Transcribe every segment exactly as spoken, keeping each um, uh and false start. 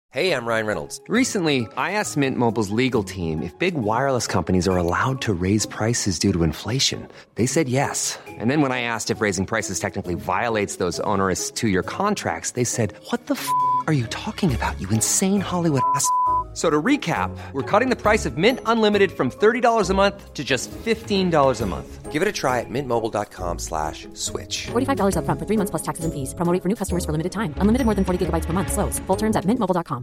Hey, I'm Ryan Reynolds. Recently, I asked Mint Mobile's legal team if big wireless companies are allowed to raise prices due to inflation. They said yes. And then when I asked if raising prices technically violates those onerous two-year contracts, they said, what the f*** are you talking about, you insane Hollywood ass f- So to recap, we're cutting the price of Mint Unlimited from thirty dollars a month to just fifteen dollars a month. Give it a try at mintmobile.com slash switch. forty-five dollars up front for three months plus taxes and fees. Promo rate for new customers for limited time. Unlimited more than forty gigabytes per month. Slows full terms at mint mobile dot com.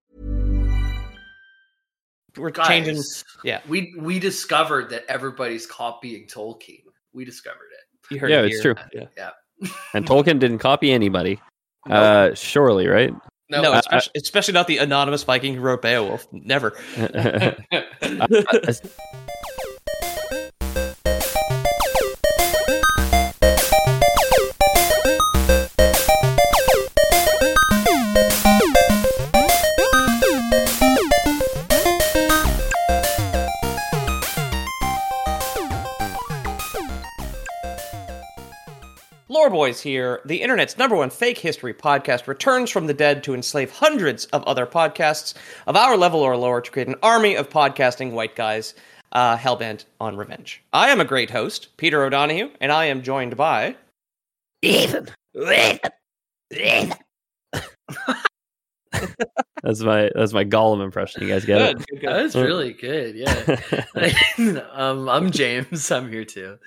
We're Guys, changing. Yeah, we we discovered that everybody's copying Tolkien. We discovered it. you heard Yeah, it it's here. true. Yeah. Yeah. And Tolkien didn't copy anybody. Uh, surely, right? No, No, I- especially, especially not the anonymous Viking who wrote Beowulf. Never. Uh, Lore Boys here. The internet's number one fake history podcast returns from the dead to enslave hundreds of other podcasts of our level or lower to create an army of podcasting white guys uh, hellbent on revenge. I am a great host, Peter O'Donohue, and I am joined by Ethan. that's my that's my Gollum impression. You guys get it? Good, good, That was really good. Yeah. um, I'm James. I'm here too.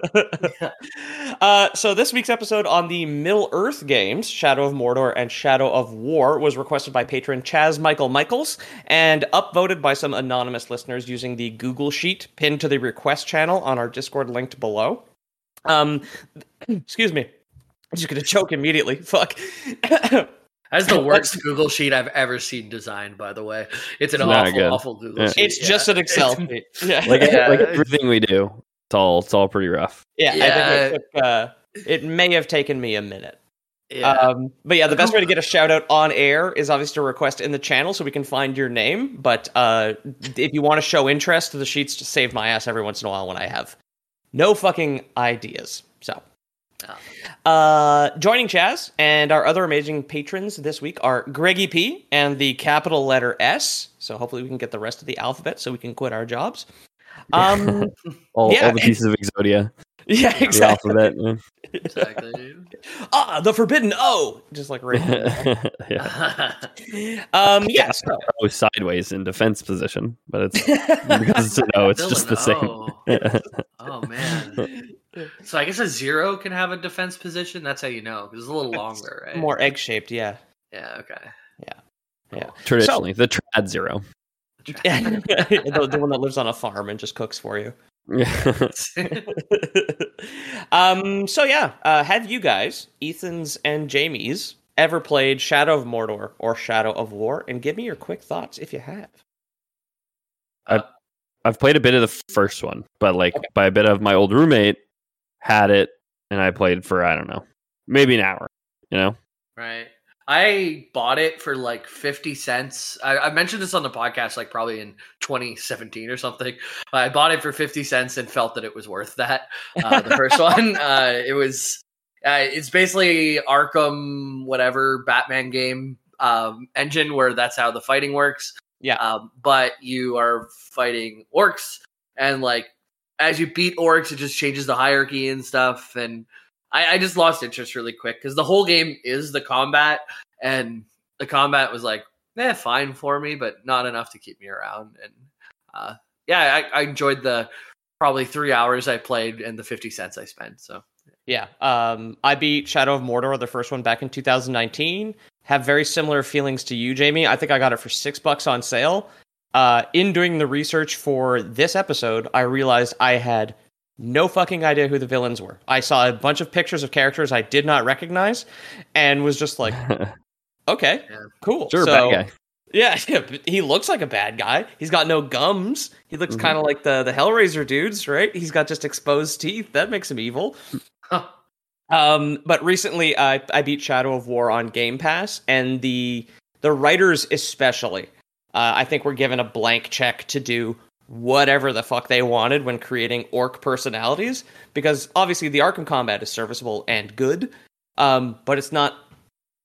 uh, so this week's episode on the Middle Earth games, Shadow of Mordor and Shadow of War, was requested by patron Chaz Michael Michaels and upvoted by some anonymous listeners using the Google Sheet pinned to the request channel on our Discord linked below. Um, excuse me. I'm just gonna choke immediately. Fuck. That's the worst Google sheet I've ever seen designed, by the way. It's an It's not awful, good. awful Google Yeah. sheet. It's just an Excel It's- sheet. Yeah. Like, Yeah, like it's- everything we do, it's all it's all pretty rough. yeah, Yeah. I think it, took, uh, it may have taken me a minute. Yeah. Um, but yeah, the best way to get a shout out on air is obviously to request in the channel so we can find your name. But uh, if you want to show interest, the sheets just save my ass every once in a while when I have no fucking ideas. So, uh, joining Chaz and our other amazing patrons this week are Greggy P and the capital letter S. So hopefully we can get the rest of the alphabet so we can quit our jobs. Um, All, Yeah. all the pieces of Exodia, yeah, the exactly. alphabet. yeah. exactly. Ah, the forbidden O, just like right. yeah. Um, yeah. So, Oh, sideways in defense position, but it's because it's a no. It's Still just an the same. O. Oh man. So I guess a zero can have a defense position. That's how you know because it's a little longer, right? more egg shaped, yeah. Yeah. Okay. Yeah. Traditionally, the trad zero. Yeah, the, the one that lives on a farm and just cooks for you. Yeah. um. So yeah, uh, have you guys, Ethan's and Jamie's, ever played Shadow of Mordor or Shadow of War? And give me your quick thoughts if you have. I've played a bit of the first one, but like Okay. by a bit of my old roommate had it, and I played for I don't know, maybe an hour. You know, Right. I bought it for like fifty cents. I, I mentioned this on the podcast, like probably in twenty seventeen or something. I bought it for fifty cents and felt that it was worth that. Uh, the first one, uh, it was, uh, it's basically Arkham, whatever, Batman game um, engine where that's how the fighting works. Yeah. Um, but you are fighting orcs and like, as you beat orcs, it just changes the hierarchy and stuff. And I, I just lost interest really quick because the whole game is the combat, and the combat was like, eh, fine for me, but not enough to keep me around. And uh, yeah, I, I enjoyed the probably three hours I played and the fifty cents I spent. So Yeah. Um. I beat Shadow of Mordor, the first one, back in two thousand nineteen. Have very similar feelings to you, Jamie. I think I got it for six bucks on sale. Uh, in doing the research for this episode, I realized I had no fucking idea who the villains were. I saw a bunch of pictures of characters I did not recognize and was just like, okay, Yeah. cool. sure, so, bad guy. Yeah, yeah, but he looks like a bad guy. He's got no gums. He looks Mhm. kind of like the, the Hellraiser dudes, right? He's got just exposed teeth. That makes him evil. Um, but recently, I I beat Shadow of War on Game Pass, and the the writers especially, uh, I think, were given a blank check to do whatever the fuck they wanted when creating orc personalities, because obviously the Arkham combat is serviceable and good, um, but it's not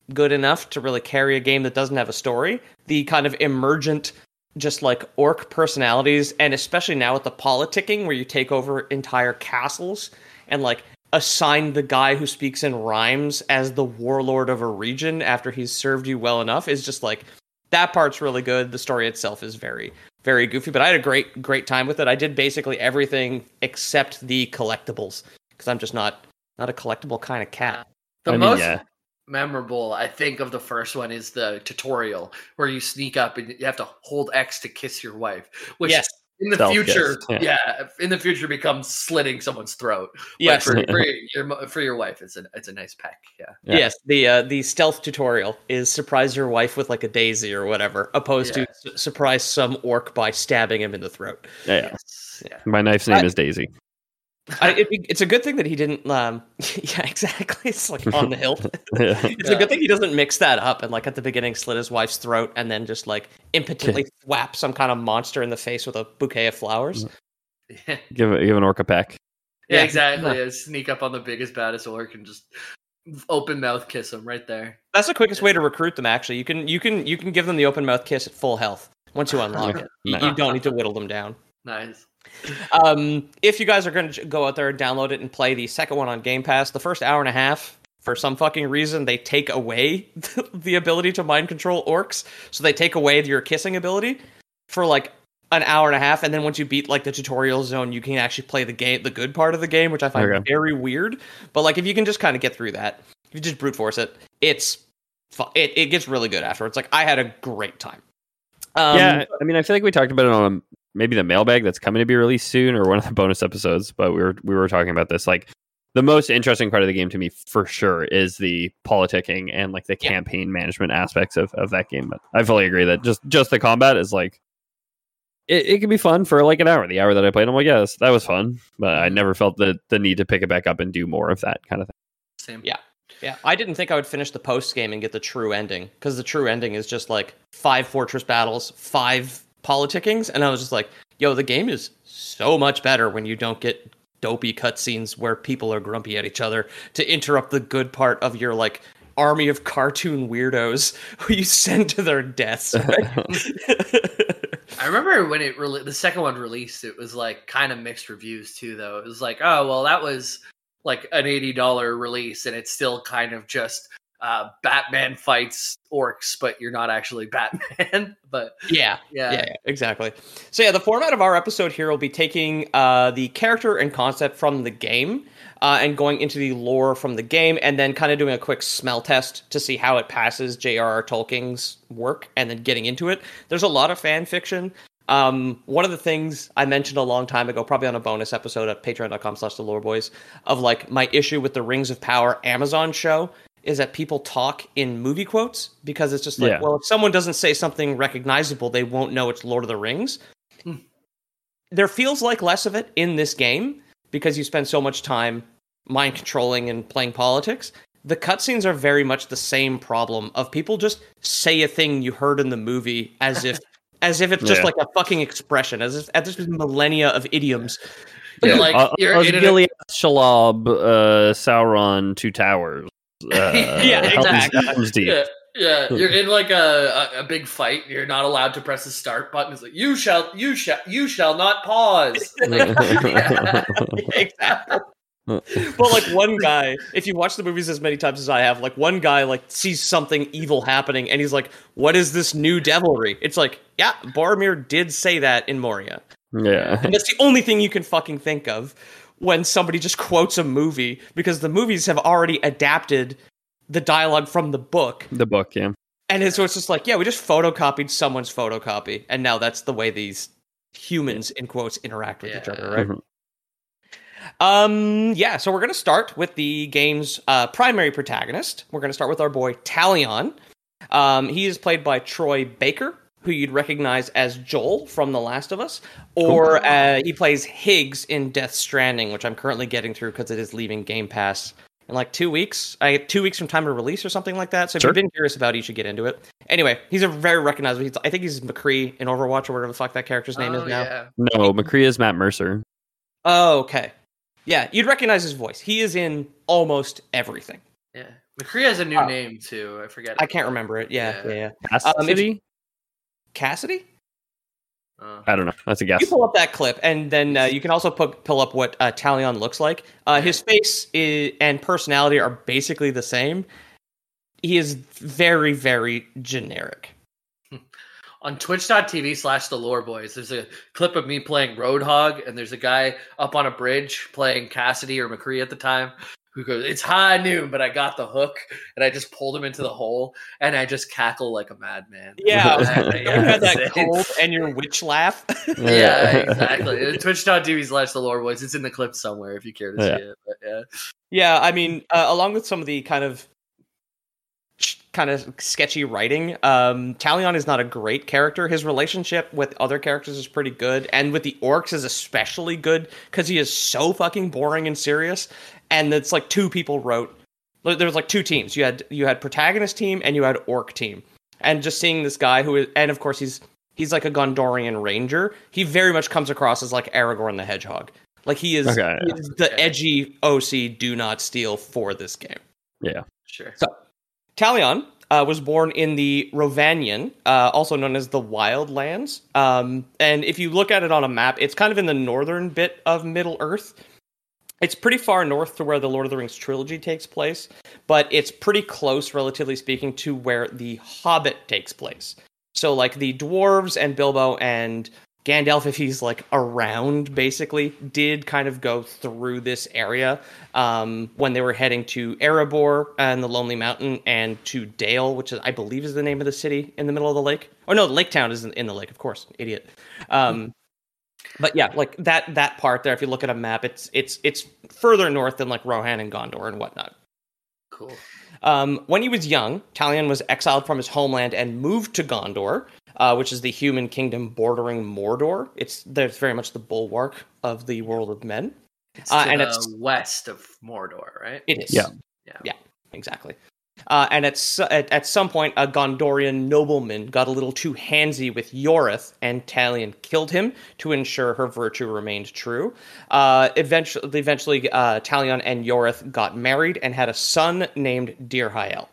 good enough to really carry a game that doesn't have a story. The kind of emergent, just like orc personalities, and especially now with the politicking where you take over entire castles and like assign the guy who speaks in rhymes as the warlord of a region after he's served you well enough, is just like, that part's really good. The story itself is very, very goofy, but I had a great, great time with it. I did basically everything except the collectibles, because I'm just not, not a collectible kind of cat. The I mean, most yeah. memorable, I think, of the first one is the tutorial where you sneak up and you have to hold X to kiss your wife, which Yes. in the Self-kiss, future, yeah. yeah. in the future becomes slitting someone's throat. But Yes. for, for your mo- for your wife, it's a it's a nice peck. Yeah, Yeah. Yes, the uh, the stealth tutorial is surprise your wife with like a daisy or whatever, opposed Yeah. to s- surprise some orc by stabbing him in the throat. Yeah, yeah. Yes, yeah. My knife's name I- is Daisy. I, it, it's a good thing that he didn't. Um, yeah, exactly. It's like on the hilt. Yeah. It's a good thing he doesn't mix that up and like at the beginning slit his wife's throat and then just like impotently thwap some kind of monster in the face with a bouquet of flowers. Yeah, Give give an orc a peck. yeah, exactly. Yeah, sneak up on the biggest, baddest orc and just open mouth kiss him right there. That's the quickest way to recruit them. Actually, you can you can you can give them the open mouth kiss at full health once you unlock it. You, you don't need to whittle them down. Nice. Um, if you guys are going to go out there and download it and play the second one on Game Pass, the first hour and a half, for some fucking reason, they take away the ability to mind control orcs. So they take away your kissing ability for like an hour and a half, and then once you beat like the tutorial zone, you can actually play the game, the good part of the game, which I find Okay. very weird. But like, if you can just kind of get through that, if you just brute force it, it's fu- it it gets really good afterwards. Like, I had a great time. Um, yeah, I mean, I feel like we talked about it on maybe the mailbag that's coming to be released soon, or one of the bonus episodes. But we were we were talking about this. Like, the most interesting part of the game to me, for sure, is the politicking and like the Yeah. campaign management aspects of, of that game. But I fully agree that just just the combat is like it, it can be fun for like an hour. The hour that I played, I'm like, yes, that was fun, but I never felt the the need to pick it back up and do more of that kind of thing. Same. Yeah. Yeah, I didn't think I would finish the post game and get the true ending, because the true ending is just like five fortress battles, five politickings, and I was just like, yo, the game is so much better when you don't get dopey cutscenes where people are grumpy at each other to interrupt the good part of your like army of cartoon weirdos who you send to their deaths. Right? I remember when it re- the second one released, it was like kind of mixed reviews too. Though it was like, oh well, that was like an eighty dollar release, and it's still kind of just uh, Batman fights orcs, but you're not actually Batman. But Yeah, yeah, yeah, yeah, exactly. So yeah, the format of our episode here will be taking uh, the character and concept from the game uh, and going into the lore from the game, and then kind of doing a quick smell test to see how it passes J R R. Tolkien's work, and then getting into it. There's a lot of fan fiction. Um, one of the things I mentioned a long time ago, probably on a bonus episode at patreon.com slash the lore boys, of like my issue with the Rings of Power Amazon show is that people talk in movie quotes, because it's just like, Yeah. well, if someone doesn't say something recognizable, they won't know it's Lord of the Rings. Hmm. There feels like less of it in this game because you spend so much time mind controlling and playing politics. The cutscenes are very much the same problem of people just say a thing you heard in the movie as if as if it's just Yeah. like a fucking expression, as if as if it's millennia of idioms. You're like Uh, you're in an- Osgiliath, Shelob, uh, Sauron, Two Towers. Uh, Yeah, Helm's- exactly. Helm's Deep. Yeah, yeah, you're in like a, a, a big fight. You're not allowed to press the start button. It's like you shall, you shall, you shall not pause. Like, yeah. Exactly. But like one guy, if you watch the movies as many times as I have, like one guy like sees something evil happening and he's like, "What is this new devilry?" It's like, yeah, Boromir did say that in Moria, Yeah. and that's the only thing you can fucking think of when somebody just quotes a movie, because the movies have already adapted the dialogue from the book, The book, yeah. and it's, so it's just like, yeah, we just photocopied someone's photocopy, and now that's the way these humans in quotes interact with each Yeah. other, right? Mhm. Um, yeah, so we're going to start with the game's uh, primary protagonist. We're going to start with our boy Talion. Um, he is played by Troy Baker, who you'd recognize as Joel from The Last of Us, or uh, he plays Higgs in Death Stranding, which I'm currently getting through because it is leaving Game Pass in like two weeks. I get two weeks from time of release or something like that. So if Sure. you've been curious about it, you should get into it. Anyway, he's a very recognizable. He's, I think he's McCree in Overwatch or whatever the fuck that character's name Oh, is now. yeah. No, McCree is Matt Mercer. Oh, okay. Yeah, you'd recognize his voice. He is in almost everything. Yeah. McCree has a new Uh, name too. I forget. I can't remember it. Yeah, Yeah. yeah. yeah. Um, if Cassidy? you- Cassidy? Uh, I don't know. That's a You guess. pull up that clip, and then uh, you can also pu- pull up what uh, Talion looks like. Uh, his face is, and personality are basically the same. He is very, very generic. on twitch.tv slash the lore boys, there's a clip of me playing Roadhog, and there's a guy up on a bridge playing Cassidy or McCree at the time who goes, "It's high noon, but I got the hook," and I just pulled him into the hole, and I just cackle like a madman. Yeah, Yeah, you had that yeah. cold and your witch laugh. Yeah, exactly. Twitch.tv slash the lore boys. It's in the clip somewhere if you care to Yeah. see it. But yeah. Yeah, I mean, uh, along with some of the kind of kind of sketchy writing, um, Talion is not a great character. His relationship with other characters is pretty good, and with the orcs is especially good because he is so fucking boring and serious. And it's like two people wrote. There was like two teams. You had you had protagonist team and you had orc team. And just seeing this guy who is, and of course he's he's like a Gondorian ranger. He very much comes across as like Aragorn the Hedgehog. Like he is, Okay, he yeah. is the Okay. edgy O C do not steal for this game. Yeah. Sure. So, Talion uh, was born in the Rovanian, uh, also known as the Wildlands. Um, and if you look at it on a map, it's kind of in the northern bit of Middle Earth. It's pretty far north to where the Lord of the Rings trilogy takes place, but it's pretty close, relatively speaking, to where the Hobbit takes place. So, like, the dwarves and Bilbo and Gandalf, if he's, like, around, basically, did kind of go through this area um, when they were heading to Erebor and the Lonely Mountain and to Dale, which is, I believe is the name of the city in the middle of the lake. Oh, no, Lake Town is in, in the lake, of course. Idiot. Um, but yeah, like, that that part there, if you look at a map, it's it's it's further north than, like, Rohan and Gondor and whatnot. Cool. Um, when he was young, Talion was exiled from his homeland and moved to Gondor, uh, which is the human kingdom bordering Mordor. It's there's very much the bulwark of the world of men. It's Uh, to and the it's- west of Mordor, right? It is. Yeah. Yeah. Yeah, exactly. Uh, and at, s- at at some point, a Gondorian nobleman got a little too handsy with Yorith, and Talion killed him to ensure her virtue remained true. Uh, eventually, eventually uh, Talion and Yorith got married and had a son named Dirhael.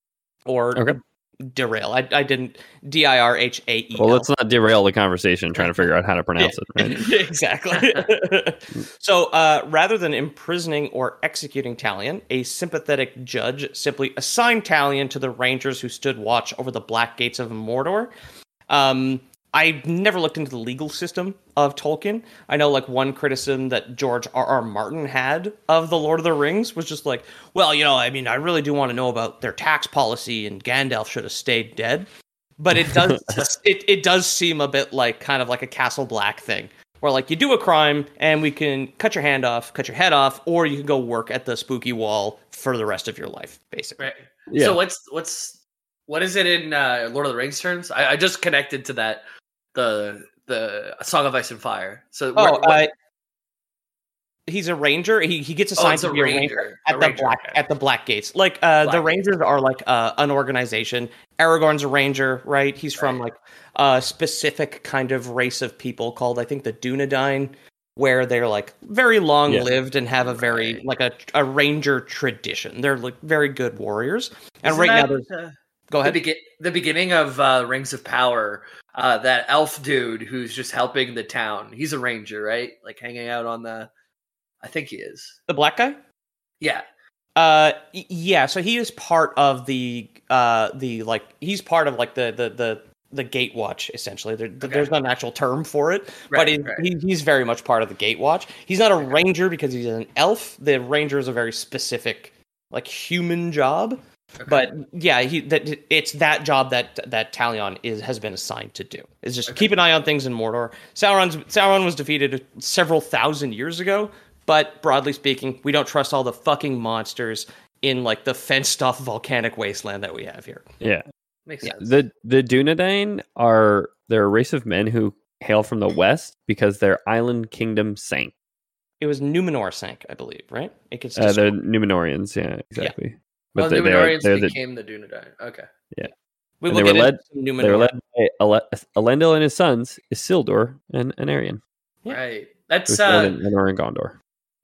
Or Okay. Derail. I, I didn't... D I R H A E L. Well, let's not derail the conversation trying to figure out how to pronounce it. Right? Exactly. So, uh, rather than imprisoning or executing Talion, a sympathetic judge simply assigned Talion to the rangers who stood watch over the Black Gates of Mordor. Um, I never looked into the legal system of Tolkien. I know, like, one criticism that George R. R. Martin had of The Lord of the Rings was just like, well, you know, I mean, I really do want to know about their tax policy, and Gandalf should have stayed dead. But it does it, it does seem a bit like kind of like a Castle Black thing, where like you do a crime and we can cut your hand off, cut your head off, or you can go work at the spooky wall for the rest of your life, basically. Right. Yeah. So what's what's what is it in uh, Lord of the Rings terms? I, I just connected to that the the Song of Ice and Fire. So Oh, what- what- uh, he's a ranger. He he gets oh, assigned it's to a be a ranger ranger at A the ranger, black okay. at the Black Gates. Like uh, the Black Rangers are like uh, an organization. Aragorn's a ranger, right? He's from Right. like a specific kind of race of people called, I think, the Dunedain, where they're like very long lived and have a very Right. like a a ranger tradition. They're like very good warriors. And Isn't right now, that, there's uh, go the, ahead. begin- the beginning of uh, Rings of Power, uh, that elf dude who's just helping the town. He's a ranger, right? Like hanging out on the. I think he is. The black guy. Yeah. Uh, y- yeah. So he is part of the uh the like he's part of like the the the the Gate Watch essentially. There, There's not an actual term for it, Right, but he, right. he he's very much part of the Gate Watch. He's not a ranger because he's an elf. The ranger is a very specific like human job. Okay. But yeah, he that it's that job that that Talion is has been assigned to do. Is just Okay. keep an eye on things in Mordor. Sauron's Sauron was defeated several thousand years ago, but broadly speaking, we don't trust all the fucking monsters in like the fenced off volcanic wasteland that we have here. Yeah. Makes Yeah. sense. The the Dunedain are they're a race of men who hail from the west because their island kingdom sank. It was Numenor sank, I believe, right? It gets Uh, they're destroyed. Numenorians, yeah, exactly. Well, they- they're- Numenorians they're the- became the Dunedain. Okay. we and will they get were led- into some Numenor. They were led by Ale- Elendil and his sons, Isildur and Anarion, Yeah. Right. who That's settled uh, in Numenor and Gondor.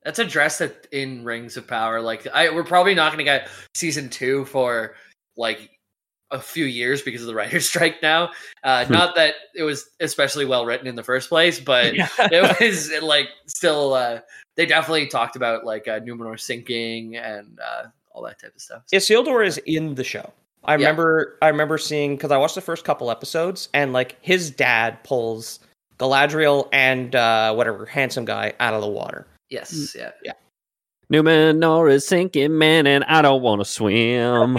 That's addressed in Rings of Power. Like, I we're probably not going to get season two for like a few years because of the writer's strike now. Uh, not that it was especially well written in the first place, but Yeah. it was like still. Uh, they definitely talked about like uh, Numenor sinking and uh, all that type of stuff. Isildur is in the show. I Yeah. remember I remember seeing, because I watched the first couple episodes, and like his dad pulls Galadriel and uh, whatever handsome guy out of the water. Yes, yeah, Yeah. Numenor is sinking, man, and I don't want to swim.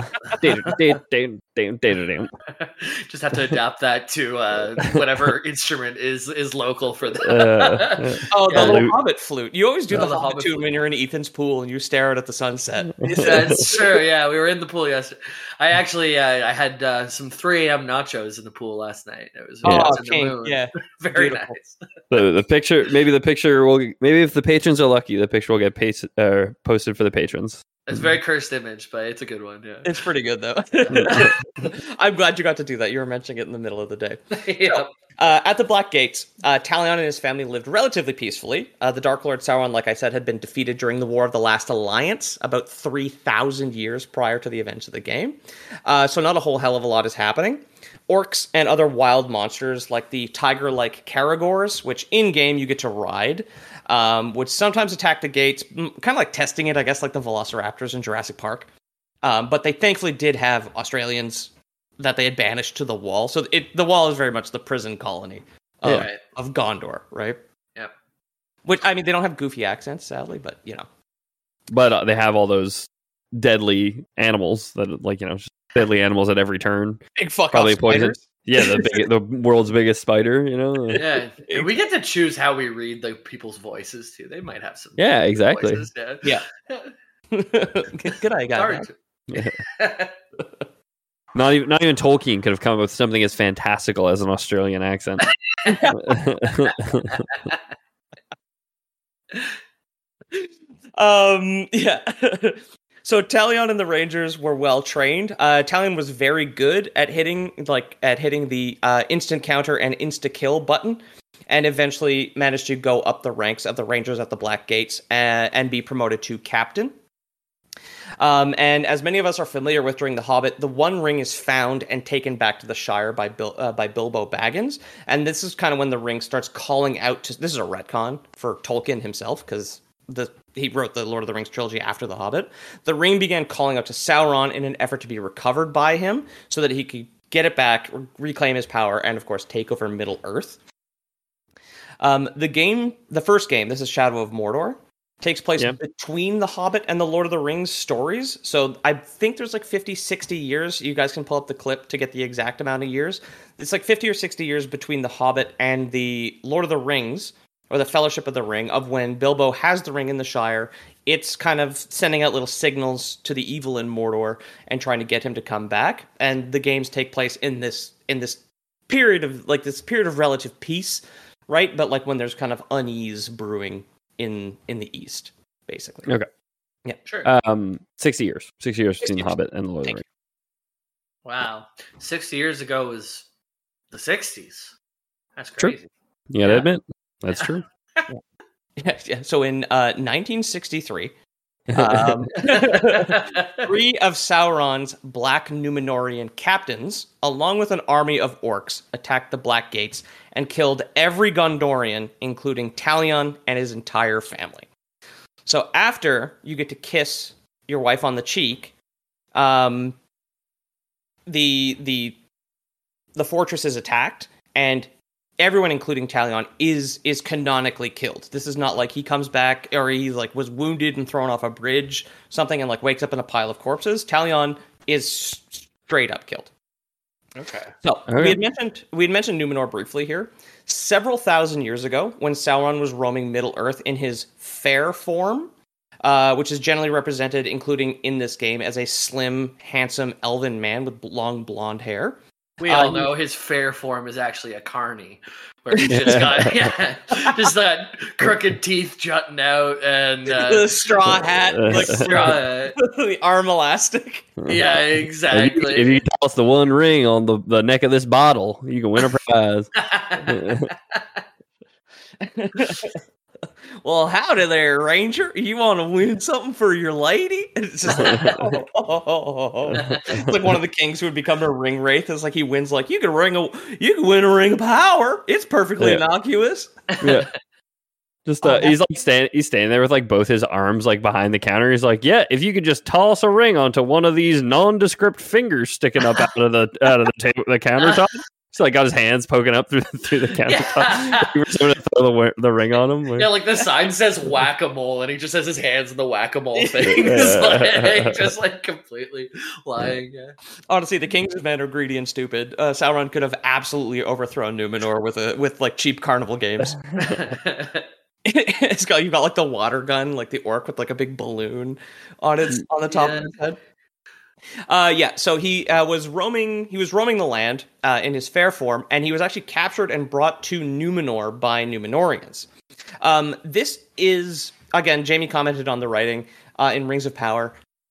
Just have to adapt that to uh, whatever instrument is is local for them. Uh, Oh, the Yeah. little Lute. Hobbit flute. You always do Oh, the, the Hobbit, Hobbit tune flute. when you're in Ethan's pool and you stare out at the sunset. That's true. Yeah, we were in the pool yesterday. I actually uh, I had uh, some three a.m. nachos in the pool last night. It was Yeah. Oh, watching the king. moon. Yeah. Very Beautiful. nice. the, the picture, maybe the picture will, maybe if the patrons are lucky, the picture will get pasted, uh, posted for the patrons. It's a very cursed image, but it's a good one. Yeah. It's pretty good, though. I'm glad you got to do that. You were mentioning it in the middle of the day. yeah. Uh, at the Black Gates, uh, Talion and his family lived relatively peacefully. Uh, the Dark Lord Sauron, like I said, had been defeated during the War of the Last Alliance, about three thousand years prior to the events of the game. Uh, so not a whole hell of a lot is happening. Orcs and other wild monsters, like the tiger-like Caragors, which in-game you get to ride, um, would sometimes attack the gates, kind of like testing it, I guess, like the Velociraptors in Jurassic Park. Um, but they thankfully did have Australians that they had banished to the Wall. So it, the Wall is very much the prison colony of, Yeah. Right. of Gondor, right? Yep. Which, I mean, they don't have goofy accents, sadly, but, you know. But uh, they have all those deadly animals that, like, you know, just deadly animals at every turn. Big fuck Probably off poison. spiders. Yeah, the big, the world's biggest spider. You know. Yeah, and we get to choose how we read the people's voices too. They might have some. Yeah, exactly. voices, yeah. Yeah. Good eye, guy. Sorry. Not even not even Tolkien could have come up with something as fantastical as an Australian accent. Um, yeah. So Talion and the Rangers were well trained. Uh, Talion was very good at hitting, like at hitting the uh, instant counter and insta kill button, and eventually managed to go up the ranks of the Rangers at the Black Gates and, and be promoted to captain. Um, and as many of us are familiar with during The Hobbit, the One Ring is found and taken back to the Shire by Bil- uh, by Bilbo Baggins. And this is kind of when the ring starts calling out to... This is a retcon for Tolkien himself, because the he wrote the Lord of the Rings trilogy after The Hobbit. The ring began calling out to Sauron in an effort to be recovered by him so that he could get it back, reclaim his power, and of course take over Middle-earth. Um, the game, the first game, this is Shadow of Mordor, takes place Yeah. between The Hobbit and the Lord of the Rings stories. So I think there's like fifty, sixty years. You guys can pull up the clip to get the exact amount of years. It's like fifty or sixty years between The Hobbit and the Lord of the Rings, or the Fellowship of the Ring, of when Bilbo has the ring in the Shire. It's kind of sending out little signals to the evil in Mordor and trying to get him to come back. And the games take place in this in this period of like this period of relative peace, right? But like when there's kind of unease brewing in in the East, basically. Okay. Yeah. Sure. Um, sixty years. Sixty years between sixty The Hobbit and the Lord of the Thank Rings. Wow, sixty years ago was the sixties. That's True. crazy. You gotta Yeah. admit, that's true. Yeah, yeah. So in uh, nineteen sixty-three, um, three of Sauron's Black Numenorian captains, along with an army of orcs, attacked the Black Gates and killed every Gondorian, including Talion and his entire family. So after you get to kiss your wife on the cheek, um, the the the fortress is attacked, and everyone, including Talion, is is canonically killed. This is not like he comes back or he like was wounded and thrown off a bridge, something, and like wakes up in a pile of corpses. Talion is straight up killed. Okay. So Okay. we had mentioned we had mentioned Numenor briefly here. Several thousand years ago, when Sauron was roaming Middle Earth in his fair form, uh, which is generally represented, including in this game, as a slim, handsome elven man with long blonde hair. We all Um, know his fair form is actually a carny, where he just got yeah, just that crooked teeth jutting out and the uh, straw hat, like straw- the arm elastic. yeah, If you, exactly. if you toss the one ring on the, the neck of this bottle, you can win a prize. Well, howdy there, Ranger. You want to win something for your lady? And it's just like, oh, oh, oh, oh, oh. It's like one of the kings who would become a ring wraith. It's like he wins, like you can ring a, you can win a ring of power. It's perfectly Yeah. innocuous. Yeah. Just uh, he's like standing, he's standing there with like both his arms like behind the counter. He's like, "Yeah, if you could just toss a ring onto one of these nondescript fingers sticking up out of the out of the table, the countertop." He's like got his hands poking up through through the countertop. You were someone to throw the, wi- the ring on him. Like, Yeah, like the sign says whack-a-mole, and he just has his hands in the whack-a-mole thing. Just like, just like completely lying. Yeah. Honestly, the kings of men are greedy and stupid. Uh, Sauron could have absolutely overthrown Numenor with a with like cheap carnival games. It's got you got like the water gun, like the orc with like a big balloon on its on the top Yeah. of his head. Uh, yeah, so he uh, was roaming. He was roaming the land uh, in his fair form, and he was actually captured and brought to Numenor by Numenorians. Um, this is again, Jamie commented on the writing uh, in Rings of Power.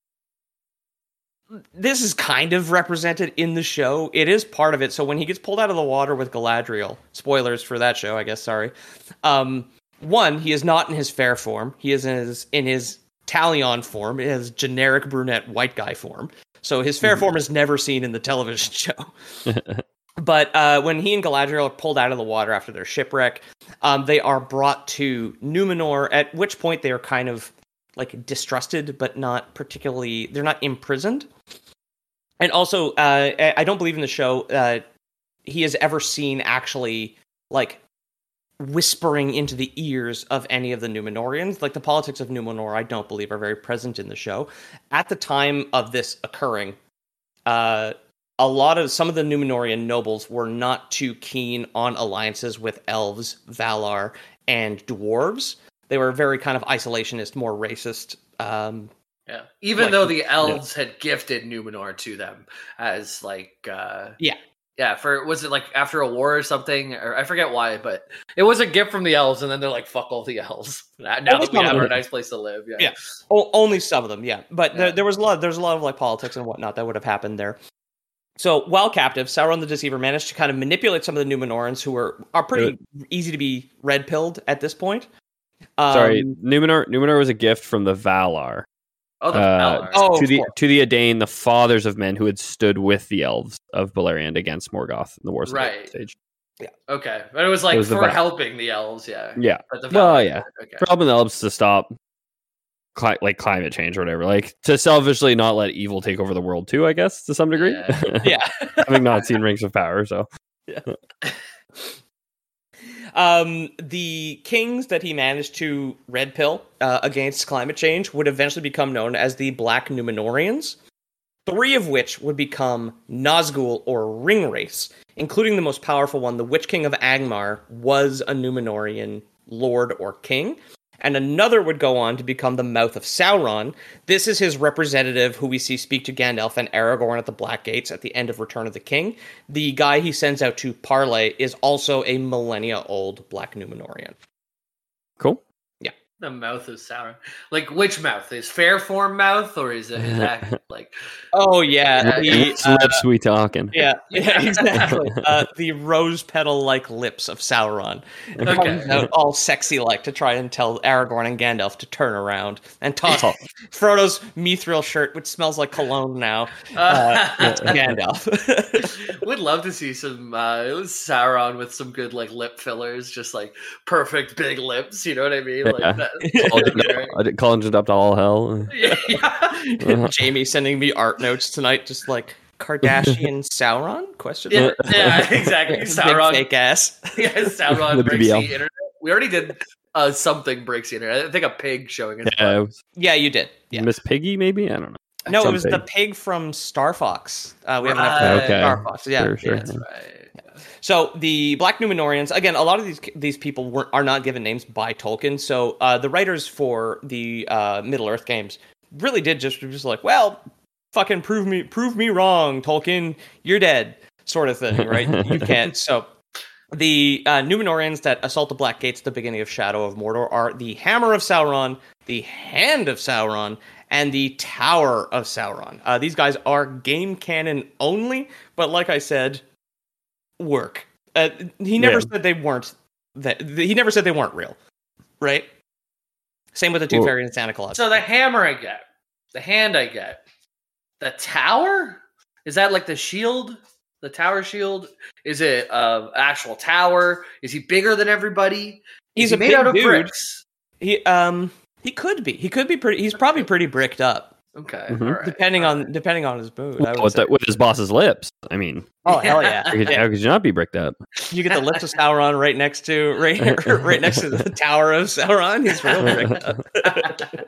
This is kind of represented in the show. It is part of it. So when he gets pulled out of the water with Galadriel, spoilers for that show, I guess. Sorry. Um, One, he is not in his fair form. He is in his in his Talion form, his generic brunette white guy form. So his fair form is never seen in the television show. But uh, when he and Galadriel are pulled out of the water after their shipwreck, um, they are brought to Numenor, at which point they are kind of like distrusted, but not particularly, they're not imprisoned. And also, uh, I don't believe in the show uh, he has ever seen actually like whispering into the ears of any of the Numenorians. Like the politics of Numenor, I don't believe are very present in the show. At the time of this occurring, uh, a lot of some of the Numenorian nobles were not too keen on alliances with elves, Valar, and dwarves. They were very kind of isolationist, more racist. Um, Yeah. Even Like, though the elves had gifted Numenor to them as like uh Yeah. Yeah, for was it like after a war or something? Or I forget why, but it was a gift from the elves, and then they're like, fuck all the elves. Now now that we have a nice place to live. Yeah. Yeah. O- only some of them, yeah. But Yeah. There, there was a lot. There's a lot of like politics and whatnot that would have happened there. So while captive, Sauron the Deceiver managed to kind of manipulate some of the Numenorians, who were are pretty easy to be red pilled at this point. Um, sorry, Numenor. Numenor was a gift from the Valar. Oh, the Uh, Valar. Oh, to of the course. to the Edain, the fathers of men who had stood with the elves of Beleriand against Morgoth in the Wars of the Right. Stage. Okay. But it was like It was the for Val- helping the elves, yeah. Yeah, But the well, Valar- yeah. Okay. for helping the elves to stop cli- like climate change or whatever, like to selfishly not let evil take over the world too. I guess to some degree. Yeah. Yeah. Having not seen Rings of Power, so Um, the kings that he managed to red pill uh, against climate change would eventually become known as the Black Numenorians, three of which would become Nazgul or ring wraiths, including the most powerful one, the Witch King of Angmar, was a Numenorian lord or king. And another would go on to become the Mouth of Sauron. This is his representative who we see speak to Gandalf and Aragorn at the Black Gates at the end of Return of the King. The guy he sends out to parley is also a millennia-old Black Numenorian. cool. The mouth of Sauron. Like which mouth? His fair form mouth, or is it his act like Oh, yeah. The, What uh, lips we talking? yeah, yeah, exactly. Uh, the rose petal-like lips of Sauron. It Okay. comes out all sexy-like to try and tell Aragorn and Gandalf to turn around and toss Frodo's mithril shirt, which smells like cologne now, uh, uh, to Gandalf. would love to see some uh Sauron with some good like lip fillers, just like perfect big lips, you know what I mean? Like Yeah. that. Colin, Colin just up to all hell. Yeah, yeah. Jamie sending me art notes tonight, just like Kardashian Sauron? Question Yeah, mark. yeah, exactly. Big Sauron, fake ass. yeah, Sauron The breaks B B L. the internet. We already did uh, something breaks the internet. I think a pig showing his Yeah, butt. Yeah, you did. Yeah. Miss Piggy, maybe I don't know. No, it Some was pig. the pig from Star Fox. Uh, we have an Right. episode of Okay. Star Fox. Yeah. Sure, sure. That's right. So the Black Numenorians, again, a lot of these these people weren't, are not given names by Tolkien. So uh, the writers for the uh, Middle Earth games really did just just like, well, fucking prove me prove me wrong, Tolkien, you're dead, sort of thing, right? You can't. So the uh, Numenorians that assault the Black Gates at the beginning of Shadow of Mordor are the Hammer of Sauron, the Hand of Sauron, and the Tower of Sauron. Uh, these guys are game canon only, but like I said, work. Uh, he never Yeah. said they weren't. That he never said they weren't real. right? Same with the Tooth Well- Fairy and Santa Claus. So the hammer I get, the hand I get, the tower? Is that like the shield? The tower shield? Is it uh actual tower? Is he bigger than everybody? He's Is he a made big out of dude. bricks. He um he could be. He could be pretty. He's probably pretty bricked up, Okay, Mhm. all right, depending all on right. depending on his mood. I would with, say. the, with his boss's lips. I mean, Oh hell yeah! how could, Yeah. how could you not be bricked up? You get the lips of Sauron right next to right right next to the tower of Sauron. He's real bricked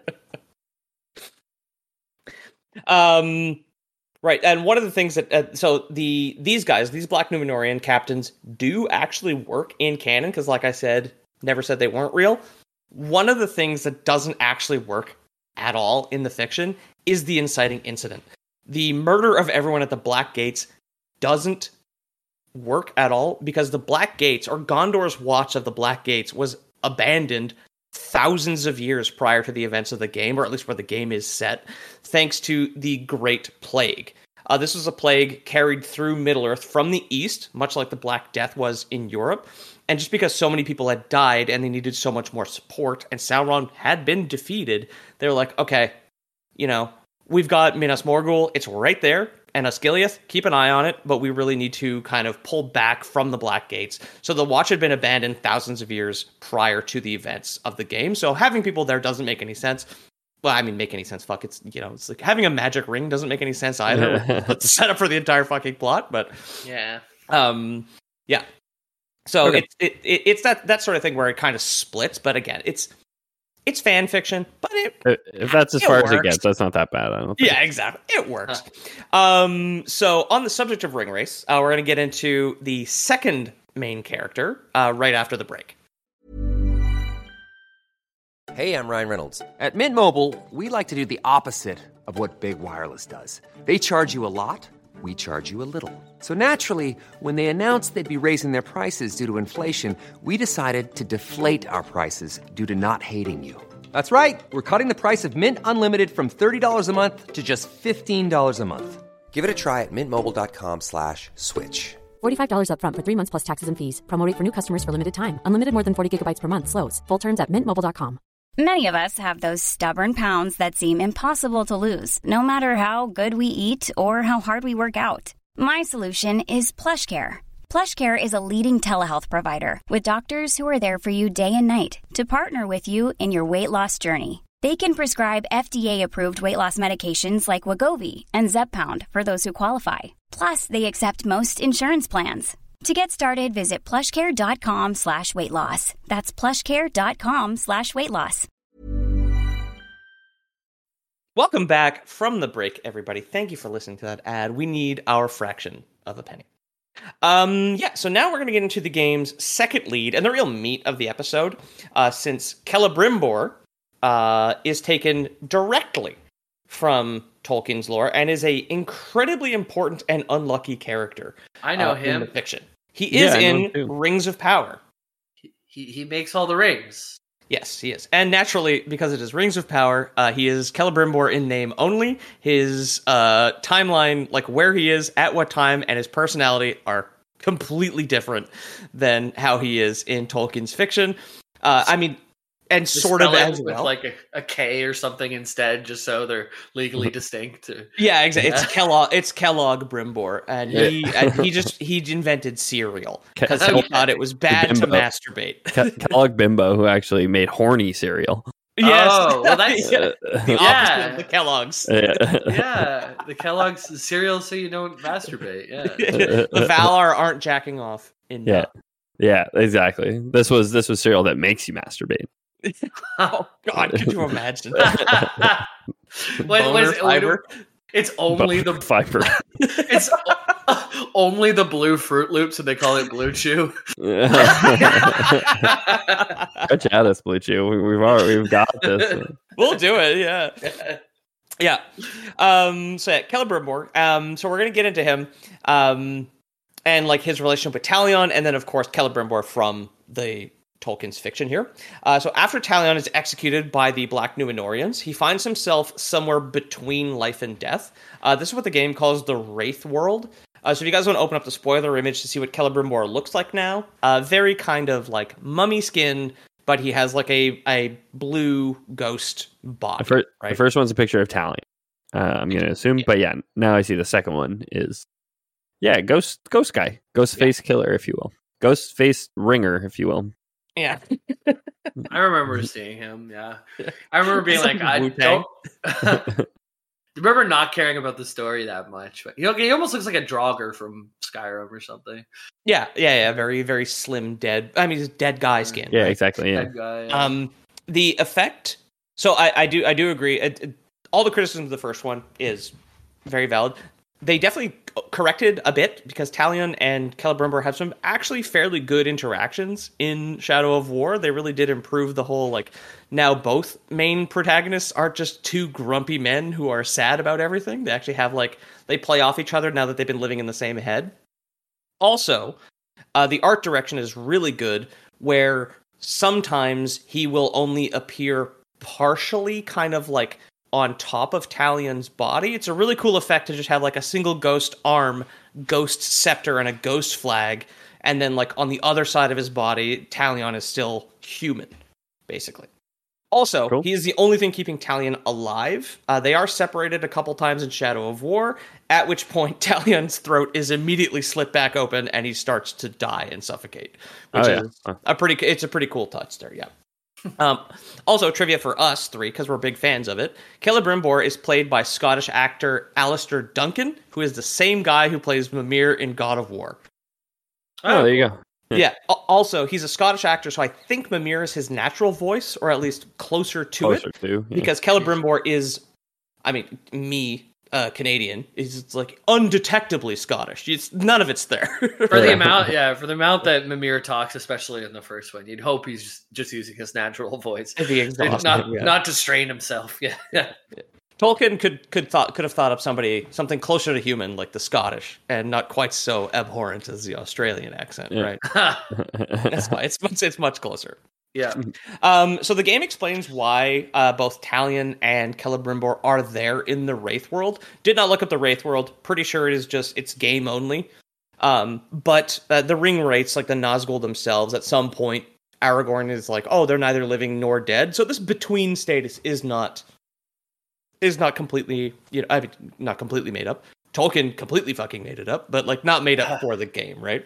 up. um, right, and one of the things that uh, so the these guys, these Black Numenorian captains, do actually work in canon because, like I said, never said they weren't real. One of the things that doesn't actually work at all in the fiction is the inciting incident. The murder of everyone at the Black Gates doesn't work at all because the Black Gates, or Gondor's watch of the Black Gates, was abandoned thousands of years prior to the events of the game, or at least where the game is set, thanks to the Great Plague. Uh, this was a plague carried through Middle-earth from the east, much like the Black Death was in Europe. And just because so many people had died and they needed so much more support, and Sauron had been defeated, they were like, okay, you know, we've got Minas Morgul, it's right there, and Osgiliath, keep an eye on it, but we really need to kind of pull back from the Black Gates. So the Watch had been abandoned thousands of years prior to the events of the game, so having people there doesn't make any sense. Well, I mean, make any sense, fuck, it's, you know, it's like having a magic ring doesn't make any sense either. It's the setup for the entire fucking plot, but... Yeah. Um, yeah. So Okay. it's it, it, it's that, that sort of thing where it kind of splits, but again, it's it's fan fiction, but it If that's as It far as it works. gets, that's not that bad. I don't think. yeah, exactly. It works. Um, so on the subject of Ring Race, uh, we're going to get into the second main character uh, right after the break. Hey, I'm Ryan Reynolds. At Mint Mobile, we like to do the opposite of what Big Wireless does. They charge you a lot, we charge you a little. So naturally, when they announced they'd be raising their prices due to inflation, we decided to deflate our prices due to not hating you. That's right. We're cutting the price of Mint Unlimited from thirty dollars a month to just fifteen dollars a month. Give it a try at mintmobile.com slash switch. forty-five dollars upfront for three months plus taxes and fees. Promo rate for new customers for limited time. Unlimited more than forty gigabytes per month slows. Full terms at mint mobile dot com. Many of us have those stubborn pounds that seem impossible to lose, no matter how good we eat or how hard we work out. My solution is PlushCare. PlushCare is a leading telehealth provider with doctors who are there for you day and night to partner with you in your weight loss journey. They can prescribe F D A-approved weight loss medications like Wegovy and Zepbound for those who qualify. Plus, they accept most insurance plans. To get started, visit plushcare.com slash weight loss. That's plushcare.com slash weight loss. Welcome back from the break, everybody. Thank you for listening to that ad. We need our fraction of a penny. Um, yeah, so now we're going to get into the game's second lead and the real meat of the episode, uh, since Celebrimbor uh, is taken directly from Tolkien's lore and is a incredibly important and unlucky character. I know uh, in him. the fiction. He is Yeah, I know him in too. Rings of Power. He, he makes all the rings. Yes, he is. And naturally, because it is Rings of Power, uh, he is Celebrimbor in name only. His uh, timeline, like where he is, at what time, and his personality are completely different than how he is in Tolkien's fiction. Uh, I mean, and Just sort of spell it as with well. like a, a K or something instead, just so they're legally distinct. Yeah, exactly. Yeah. It's Kellogg. It's Kellogg Brimbor, and he and he just he invented cereal because he Okay. thought it was bad to Bimbo. masturbate. Ke- Kellogg Bimbo, who actually made horny cereal. Yes. Oh, well, that's- Yeah. the Yeah. opposite of the Kellogg's. Yeah. Yeah, the Kellogg's cereal so you don't masturbate. Yeah. The Valar aren't jacking off in Yeah. Yeah, exactly. This was this was cereal that makes you masturbate. Oh God, could you imagine? When- when Boner is- when- fiber. it's only the fiber. it's o- only the blue Fruit Loops, and they call it Blue Chew. Catch at us, Blue Chew. We, we've already we've got this. We'll do it. Yeah, yeah. Um, so yeah, Celebrimbor. Um, so we're gonna get into him, um, and like his relationship with Talion, and then of course Celebrimbor from the Tolkien's fiction here. Uh, so after Talion is executed by the Black Numenorians, he finds himself somewhere between life and death. Uh, this is what the game calls the Wraith World. Uh, so if you guys want to open up the spoiler image to see what Celebrimbor looks like now, uh, very kind of like mummy skin, but he has like a, a blue ghost body. The, fir- right? the first one's a picture of Talion. Uh, I'm going to assume, Yeah. but yeah, now I see the second one is, yeah, ghost ghost guy, ghost face killer, if you will, ghost face ringer, if you will. Yeah. I remember seeing him. Yeah, I remember being like, I Wu-Tang. don't. remember not caring about the story that much. But, you know, he almost looks like a Draugr from Skyrim or something. Yeah, yeah, yeah. Very, very slim, dead. I mean, he's dead guy skin. Yeah, right? exactly. Yeah. That guy. Yeah. Um, the effect. So I, I do, I do agree. It, it- all the criticism of the first one is very valid. They definitely corrected a bit because Talion and Celebrimbor have some actually fairly good interactions in Shadow of War. They really did improve the whole, like, now both main protagonists aren't just two grumpy men who are sad about everything. They actually have, like, they play off each other now that they've been living in the same head. Also, uh, the art direction is really good, where sometimes he will only appear partially, kind of like on top of Talion's body. It's a really cool effect to just have like a single ghost arm, ghost scepter, and a ghost flag, and then like on the other side of his body, Talion is still human, basically. Also, Cool. he is the only thing keeping Talion alive. Uh, they are separated a couple times in Shadow of War, at which point Talion's throat is immediately slit back open and he starts to die and suffocate, which Oh, yeah. is a pretty. It's a pretty cool touch there. Yeah. Um, also, trivia for us three, because we're big fans of it. Celebrimbor is played by Scottish actor Alistair Duncan, who is the same guy who plays Mimir in God of War. Oh, there you go. Yeah. al- Also, he's a Scottish actor, so I think Mimir is his natural voice, or at least closer to Closer it. to. Yeah. Because Celebrimbor is, I mean, me, uh, Canadian, is it's like undetectably Scottish. It's, none of it's there. For the Yeah. amount, yeah, for the amount that Mimir talks, especially in the first one, you'd hope he's just, just using his natural voice, It'd be exhausting, not yeah. not to strain himself. Yeah, yeah. Tolkien could could thought could have thought up somebody something closer to human like the Scottish, and not quite so abhorrent as the Australian accent, Yeah. right? That's fine. It's much it's much closer. yeah. Um, so the game explains why uh, both Talion and Celebrimbor are there in the Wraith world. Did not look up the Wraith world. Pretty sure it is just it's game only. Um, but uh, the ring wraiths, like the Nazgul themselves, at some point Aragorn is like, oh, they're neither living nor dead. So this between status is not is not completely, you know, I mean, not completely made up. Tolkien completely fucking made it up, but like not made up for the game, right?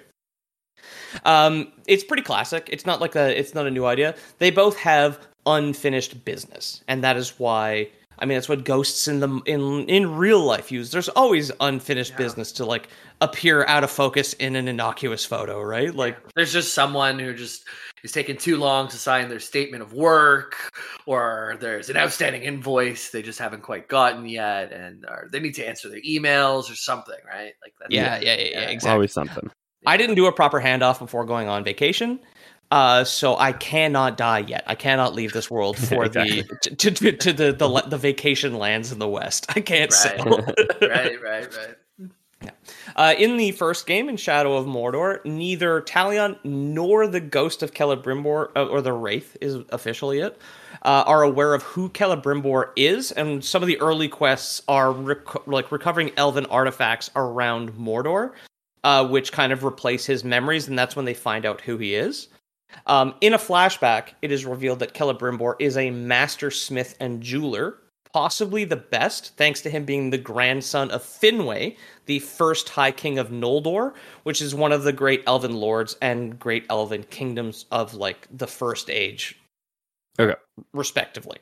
Um, it's pretty classic. It's not like a, it's not a new idea. They both have unfinished business, and that is why. I mean, that's what ghosts in the in in real life use. There's always unfinished business to like appear out of focus in an innocuous photo, right? Like, There's just someone who just is taking too long to sign their statement of work, or there's an outstanding invoice they just haven't quite gotten yet, and or they need to answer their emails or something, right? Like that. yeah, yeah, yeah, yeah, exactly. Always something. I didn't do a proper handoff before going on vacation, uh, so I cannot die yet. I cannot leave this world for Exactly. the to, to, to the, the the vacation lands in the West. I can't Right. sail. right, right, right. Uh, in the first game, in Shadow of Mordor, neither Talion nor the ghost of Celebrimbor, uh, or the Wraith is officially it, uh, are aware of who Celebrimbor is, and some of the early quests are rec- like recovering elven artifacts around Mordor, uh, which kind of replace his memories, and that's when they find out who he is. Um, in a flashback, it is revealed that Celebrimbor is a master smith and jeweler, possibly the best, thanks to him being the grandson of Finwë, the first High King of Noldor, which is one of the great elven lords and great elven kingdoms of, like, the First Age. Okay. Respectively.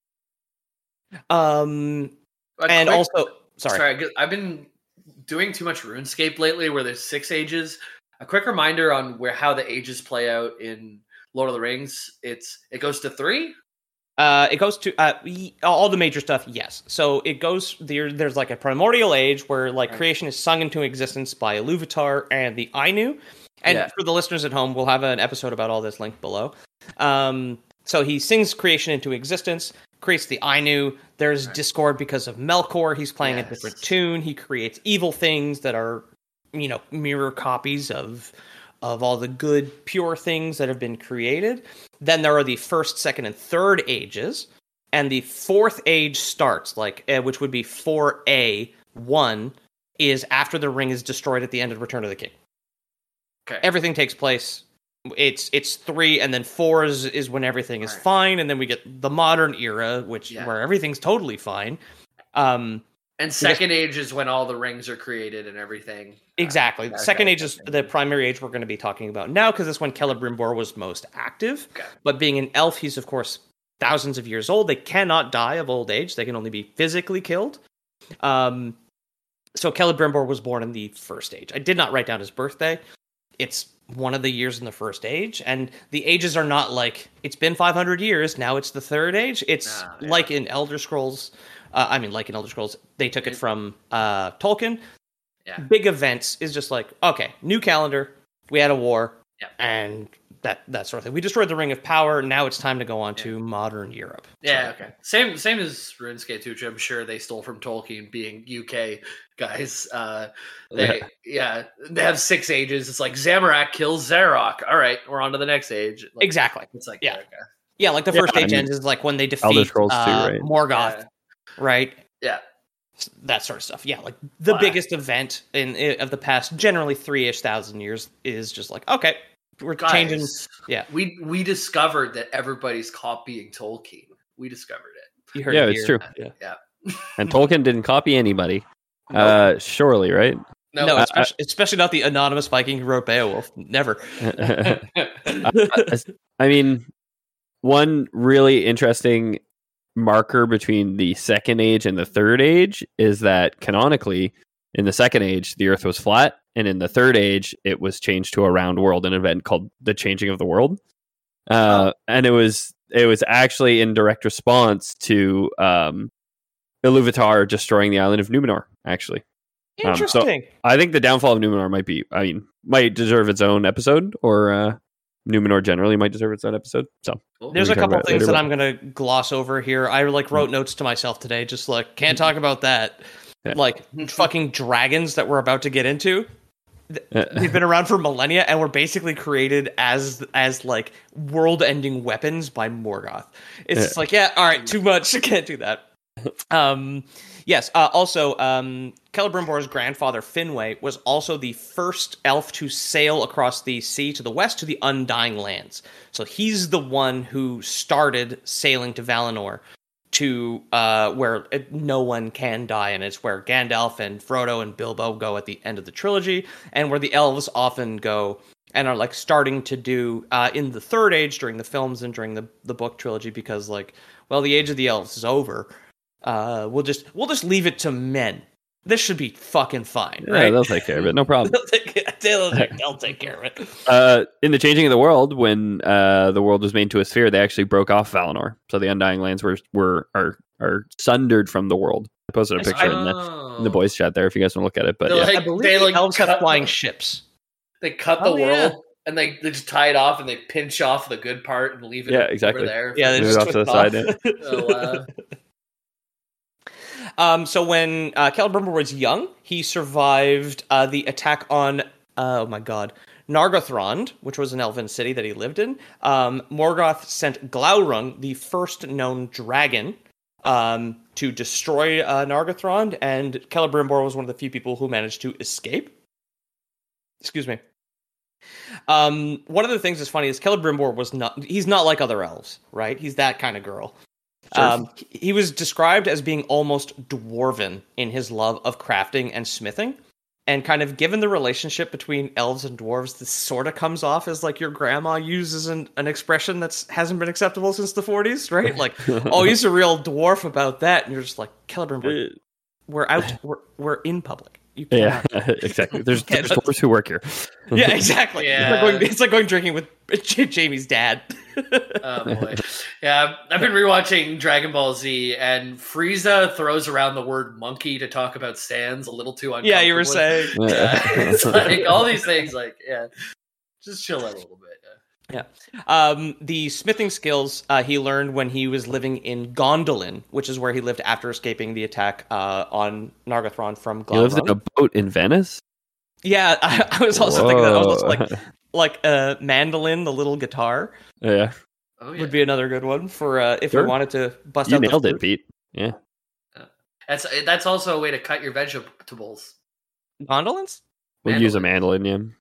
Um, A and quick- also... Sorry. Sorry, I get- I've been doing too much RuneScape lately, where there's six ages. A quick reminder on where how the ages play out in Lord of the Rings. It's it goes to three. Uh, it goes to uh, y- all the major stuff, yes. So it goes there. There's like a primordial age where like Right. creation is sung into existence by Iluvatar and the Ainu. And Yeah. for the listeners at home, we'll have an episode about all this linked below. Um, so he sings creation into existence, creates the Ainu. There's discord because of Melkor. He's playing a Yes. different tune. He creates evil things that are, you know, mirror copies of of all the good, pure things that have been created. Then there are the first, second, and third ages, and the fourth age starts, like uh, which would be four A one, is after the ring is destroyed at the end of Return of the King. Okay. Everything takes place it's it's three, and then four is, is when everything is Right. fine, and then we get the modern era, which Yeah. where everything's totally fine. Um, And second age is when all the rings are created and everything. exactly. Uh, Second okay, age is okay. the primary age we're going to be talking about now, because that's when Celebrimbor was most active. Okay. But being an elf, he's of course thousands of years old. They cannot die of old age. They can only be physically killed. Um, so Celebrimbor was born in the first age. I did not write down his birthday. It's one of the years in the first age, and the ages are not like it's been five hundred years. Now it's the third age. It's Ah, yeah. like in Elder Scrolls. Uh, I mean, like in Elder Scrolls, they took it from uh, Tolkien. Yeah. Big events is just like, okay, new calendar. We had a war, Yeah. and that that sort of thing. We destroyed the Ring of Power. Now it's time to go on to modern Europe. Yeah, okay. Same same as RuneScape two, which I'm sure they stole from Tolkien, being U K guys. Uh, they yeah, they have six ages. It's like Zamorak kills Zarok. All right, we're on to the next age. Like, Exactly. It's like Yeah. okay. Yeah, like the Yeah, first I age mean, ends is like when they Elder defeat Scrolls two, uh, right? Morgoth, Yeah. right? Yeah. That sort of stuff. Yeah, like the Wow. biggest event in, in of the past, generally three-ish thousand years, is just like, okay, we're Guys, changing. Yeah, We we discovered that everybody's copying Tolkien. We discovered it. you heard Yeah, it it's here. true. Yeah. Yeah. And Tolkien didn't copy anybody. Uh, surely, right? No, No, Uh, especially, especially not the anonymous Viking who wrote Beowulf. Never. I mean, one really interesting marker between the second age and the third age is that canonically, in the second age, the Earth was flat, and in the third age, it was changed to a round world, an event called the Changing of the World. Uh, and it was it was actually in direct response to um, Iluvatar destroying the island of Numenor. Actually, Um, so- Interesting. I think the downfall of Numenor might be, I mean, might deserve its own episode, or uh, Numenor generally might deserve its own episode. So There's we a can talk couple about it things later, that but- I'm gonna gloss over here. I like wrote notes to myself today, just like can't talk about that. Yeah. Like fucking dragons that we're about to get into. Uh, They've been around for millennia and were basically created as as like world-ending weapons by Morgoth. It's just like, yeah, all right, too much. I can't do that. Um, yes. Uh, also, um, Celebrimbor's grandfather Finwë was also the first elf to sail across the sea to the west to the Undying Lands. So he's the one who started sailing to Valinor, to uh, where it, no one can die, and it's where Gandalf and Frodo and Bilbo go at the end of the trilogy, and where the elves often go and are like starting to do uh, in the Third Age during the films and during the the book trilogy, because like, well, the age of the elves is over. Uh, we'll just we'll just leave it to men. This should be fucking fine, yeah, right? they'll take care of it. No problem. they'll, take, they'll, take, they'll take care of it. Uh, in the Changing of the World, when uh, the world was made into a sphere, they actually broke off Valinor. So the Undying Lands were were are are sundered from the world. I posted a picture in the, in the boys chat there if you guys want to look at it. But They're yeah. like- I believe they, the like, elves have cut flying the- ships. They cut the Oh, yeah. world and they, they just tie it off and they pinch off the good part and leave it Yeah, over exactly. there. Yeah, they Move just it off to twist the it side, off. Oh, wow. Um, so when uh, Celebrimbor was young, he survived uh, the attack on, uh, oh my god, Nargothrond, which was an elven city that he lived in. Um, Morgoth sent Glaurung, the first known dragon, um, to destroy uh, Nargothrond, and Celebrimbor was one of the few people who managed to escape. Excuse me. Um, one of the things that's funny is Celebrimbor was not, he's not like other elves, right? He's that kind of girl. Sure. Um, he was described as being almost dwarven in his love of crafting and smithing. And kind of given the relationship between elves and dwarves, this sort of comes off as like your grandma uses an, an expression that hasn't been acceptable since the forties, right? Like, oh, he's a real dwarf about that. And you're just like, Celebrimbor, we're out, we're, we're in public. You Yeah, cannot. exactly. There's, Yeah, there's that's- dwarves who work here. Yeah, exactly. Yeah. It's, like going, it's like going drinking with J- Jamie's dad. Oh boy. Yeah, I've been rewatching Dragon Ball Z, and Frieza throws around the word monkey to talk about Sans a little too uncomfortably. Yeah, you were saying. Yeah, it's like all these things, like, yeah, just chill out a little bit. Yeah. Um, the smithing skills uh, he learned when he was living in Gondolin, which is where he lived after escaping the attack uh, on Nargothrond from He lives in Glaurung. a boat in Venice. Yeah, I, I was also thinking that. I was also Whoa. like, like uh, mandolin, the little guitar, Yeah, Oh yeah. would be another good one for uh, if Sure. we wanted to bust you out the nailed it, fruit. Pete. Yeah, That's that's also a way to cut your vegetables. Gondolins? we'll use a Mandolin. mandolin.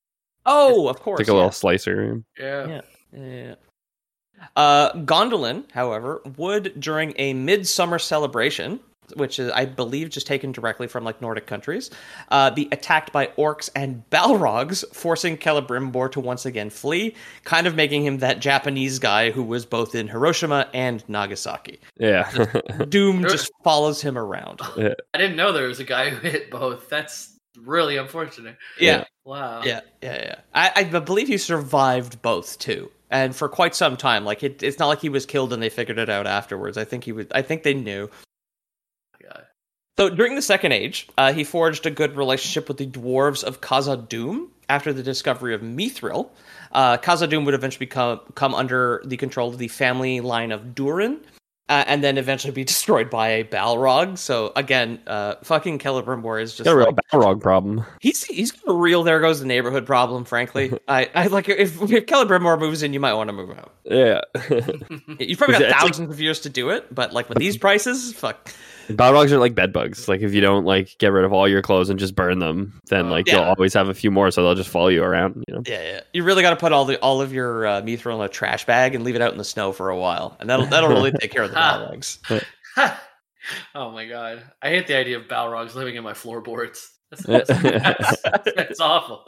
Oh, of course. Like a yeah. little slicer. Yeah. Yeah. Yeah. Uh, Gondolin, however, would during a midsummer celebration, which is, I believe, just taken directly from like Nordic countries, uh, be attacked by orcs and balrogs, forcing Celebrimbor to once again flee, kind of making him that Japanese guy who was both in Hiroshima and Nagasaki. Yeah. Doom just follows him around. I didn't know there was a guy who hit both. That's really unfortunate. Yeah. Wow. Yeah, yeah, yeah. I, I believe he survived both too, and for quite some time. Like it, it's not like he was killed and they figured it out afterwards. I think he would. I think they knew. God. So during the Second Age, uh, he forged a good relationship with the dwarves of Khazad-dûm after the discovery of Mithril. Uh, Khazad-dûm would eventually come come under the control of the family line of Durin. Uh, and then eventually be destroyed by a Balrog. So again, uh, fucking Celebrimbor is just Got a real like, Balrog problem. He's he's got a real there goes the neighborhood problem. Frankly, I, I like if if Celebrimbor moves in, you might want to move out. Yeah. You've probably got It's like- thousands of years to do it, but like with these prices, fuck. Balrogs are like bed bugs. Like if you don't like get rid of all your clothes and just burn them, then like Yeah. you'll always have a few more, so they'll just follow you around. You know. Yeah, yeah. You really got to put all the all of your uh, mithril in a trash bag and leave it out in the snow for a while, and that'll that'll really take care of the Balrogs. Oh my god. I hate the idea of Balrogs living in my floorboards. That's, that's, that's, that's awful.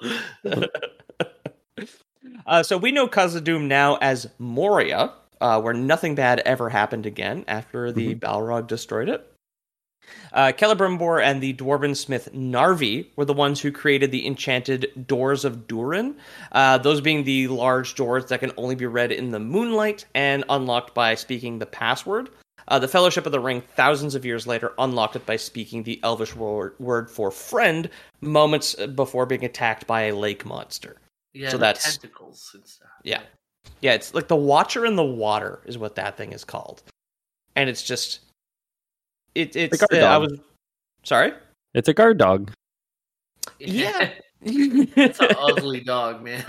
Uh, so we know Khazad-dûm now as Moria, uh, where nothing bad ever happened again after the Balrog destroyed it. Uh, Celebrimbor and the dwarven smith Narvi were the ones who created the enchanted Doors of Durin, uh, those being the large doors that can only be read in the moonlight and unlocked by speaking the password. Uh, the Fellowship of the Ring, thousands of years later, unlocked it by speaking the Elvish word, word for friend moments before being attacked by a lake monster. Yeah, So the that's- tentacles and stuff. Yeah. Yeah, it's like the Watcher in the Water is what that thing is called. And it's just... It, it's... The guard uh, I dog. was... Sorry? It's a guard dog. Yeah. It's an ugly dog, man.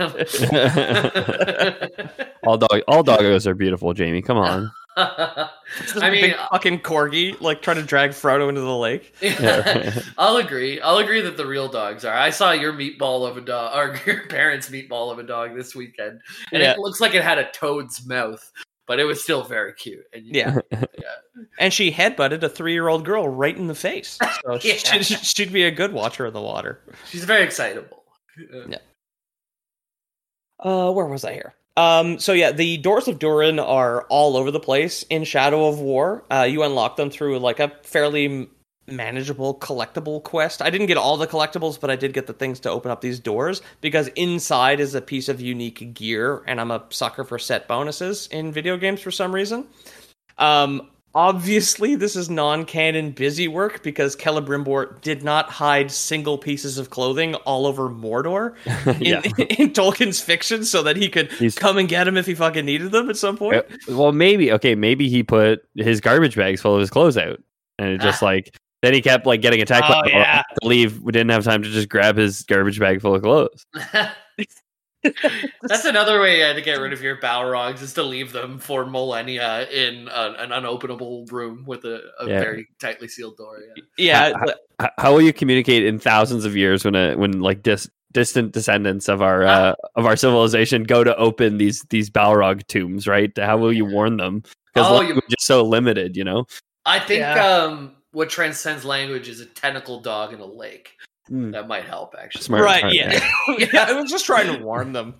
all dog, all doggos are beautiful, Jamie. Come on. I I mean, big fucking corgi, like, trying to drag Frodo into the lake. I'll agree. I'll agree that the real dogs are. I saw your meatball of a dog, or your parents' meatball of a dog this weekend, and Yeah. it looks like it had a toad's mouth, but it was still very cute. And you- Yeah. yeah. And she headbutted a three-year-old girl right in the face. So Yeah. she, she'd be a good Watcher of the Water. She's very excitable. Yeah. Uh, where was I here? Um, so yeah, the Doors of Durin are all over the place in Shadow of War. Uh, you unlock them through like a fairly m- manageable collectible quest. I didn't get all the collectibles, but I did get the things to open up these doors because inside is a piece of unique gear, and I'm a sucker for set bonuses in video games for some reason. Um, obviously, this is non-canon busy work because Celebrimbor did not hide single pieces of clothing all over Mordor in, Yeah. in Tolkien's fiction so that he could He's- come and get them if he fucking needed them at some point. Uh, Well, maybe okay. Maybe he put his garbage bags full of his clothes out, and it just like then he kept like getting attacked. Oh, by yeah. I have to leave. We didn't have time to just grab his garbage bag full of clothes. That's another way uh, to get rid of your Balrogs is to leave them for millennia in a, an unopenable room with a, a Yeah. very tightly sealed door. Yeah. Yeah, H- h- How will you communicate in thousands of years when a when like dis, distant descendants of our uh, of our civilization go to open these these Balrog tombs? Right? How will you warn them? Because Oh, language is so limited. You know. I think Yeah. um, what transcends language is a tentacle dog in a lake. Hmm. That might help, actually. Smart. right, smart, yeah. yeah. I was just trying to warn them.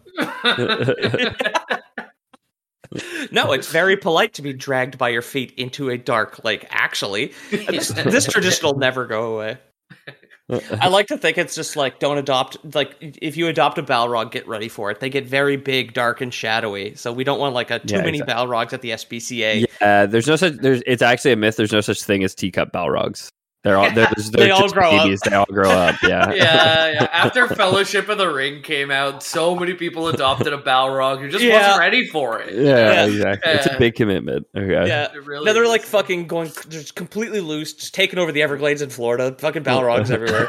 No, it's very polite to be dragged by your feet into a dark lake, actually. This, this tradition will never go away. I like to think it's just like, don't adopt, like, if you adopt a Balrog, get ready for it. They get very big, dark, and shadowy, so we don't want, like, a too Yeah, many exactly. Balrogs at the S P C A. Yeah, there's no such. There's. It's actually a myth. There's no such thing as teacup Balrogs. They're all. They're, they're They all just grow up. babies. They all grow up. Yeah. yeah, yeah. After Fellowship of the Ring came out, so many people adopted a Balrog who just Yeah. wasn't ready for it. Yeah, Yeah. exactly. It's a Yeah. big commitment. Okay. Yeah. It really No, they're is. like fucking going, just completely loose, just taking over the Everglades in Florida. Fucking Balrogs everywhere.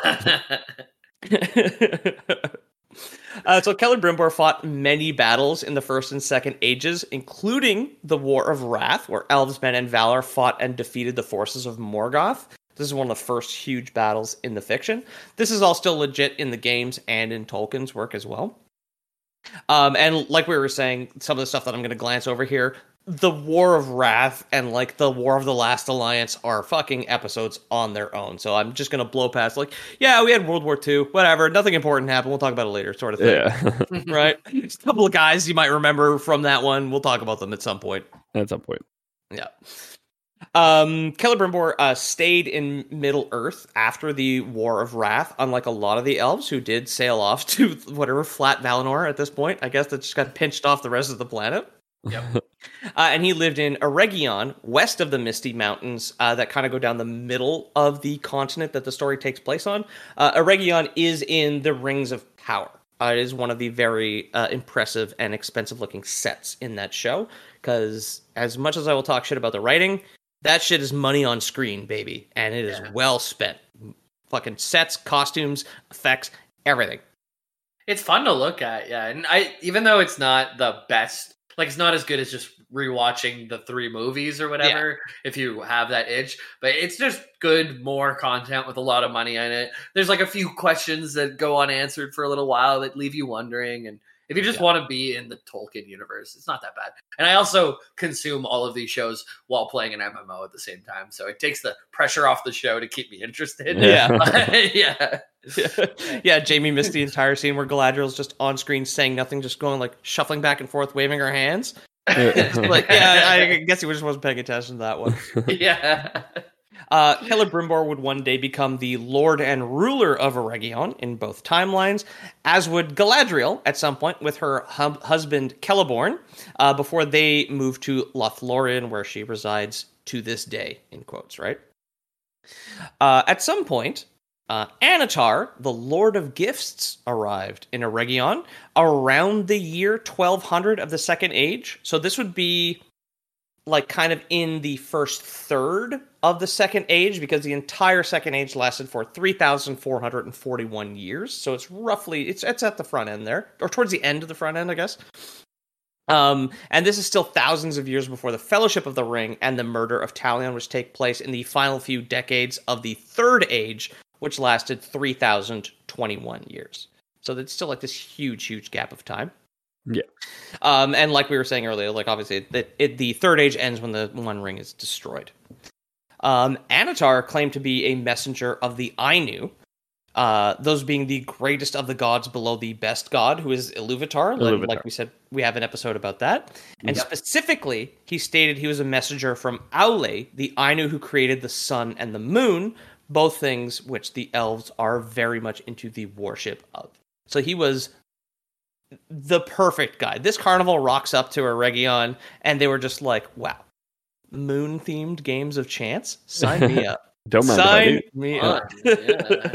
uh, so Celebrimbor fought many battles in the First and Second Ages, including the War of Wrath, where elves, men, and valor fought and defeated the forces of Morgoth. This is one of the first huge battles in the fiction. This is all still legit in the games and in Tolkien's work as well. Um, and like we were saying, some of the stuff that I'm going to glance over here, the War of Wrath and like the War of the Last Alliance are fucking episodes on their own. So I'm just going to blow past like, yeah, we had World War Two, whatever, nothing important happened. We'll talk about it later, sort of thing. Yeah. Right? Just a couple of guys you might remember from that one. We'll talk about them at some point. At some point. Yeah. Um, Celebrimbor uh, stayed in Middle Earth after the War of Wrath, unlike a lot of the elves who did sail off to whatever flat Valinor at this point. I guess that just got pinched off the rest of the planet. Yep. uh, and he lived in Eregion, west of the Misty Mountains, uh, that kind of go down the middle of the continent that the story takes place on. Uh, Eregion is in the Rings of Power. Uh, it is one of the very uh, impressive and expensive-looking sets in that show, because as much as I will talk shit about the writing, that shit is money on screen, baby, and it is Yeah. well spent. Fucking sets, costumes, effects, everything. It's fun to look at, yeah. And I, even though it's not the best, like it's not as good as just rewatching the three movies or whatever, if you have that itch, but it's just good, more content with a lot of money in it. There's like a few questions that go unanswered for a little while that leave you wondering, and if you just Yeah. want to be in the Tolkien universe, it's not that bad. And I also consume all of these shows while playing an M M O at the same time, so it takes the pressure off the show to keep me interested. Yeah. yeah. Yeah, Jamie missed the entire scene where Galadriel's just on screen saying nothing, just going like shuffling back and forth, waving her hands. Like, yeah, I guess he just wasn't paying attention to that one. Yeah. Uh, Celebrimbor would one day become the lord and ruler of Eregion in both timelines, as would Galadriel at some point with her hub- husband Celeborn, uh, before they moved to Lothlorien, where she resides to this day, in quotes, right? Uh, at some point, uh, Anatar, the Lord of Gifts, arrived in Eregion around the year twelve hundred of the Second Age. So this would be like kind of in the first third of the Second Age, because the entire Second Age lasted for three thousand four hundred forty-one years. So it's roughly, it's it's at the front end there, or towards the end of the front end, I guess. Um, and this is still thousands of years before the Fellowship of the Ring and the murder of Talion, which take place in the final few decades of the Third Age, which lasted three thousand twenty-one years. So it's still like this huge, huge gap of time. Yeah. Um, and like we were saying earlier, like obviously it, it, the Third Age ends when the One Ring is destroyed. Um, Anatar claimed to be a messenger of the Ainu, uh, those being the greatest of the gods below the best god, who is Iluvatar. Iluvatar. Like we said, we have an episode about that. And Yep. specifically, he stated he was a messenger from Aule, the Ainu who created the sun and the moon, both things which the elves are very much into the worship of. So he was the perfect guy. This carnival rocks up to Eregion, and they were just like, wow, moon-themed games of chance? Sign me up. Don't mind Sign if me Oh, up. yeah.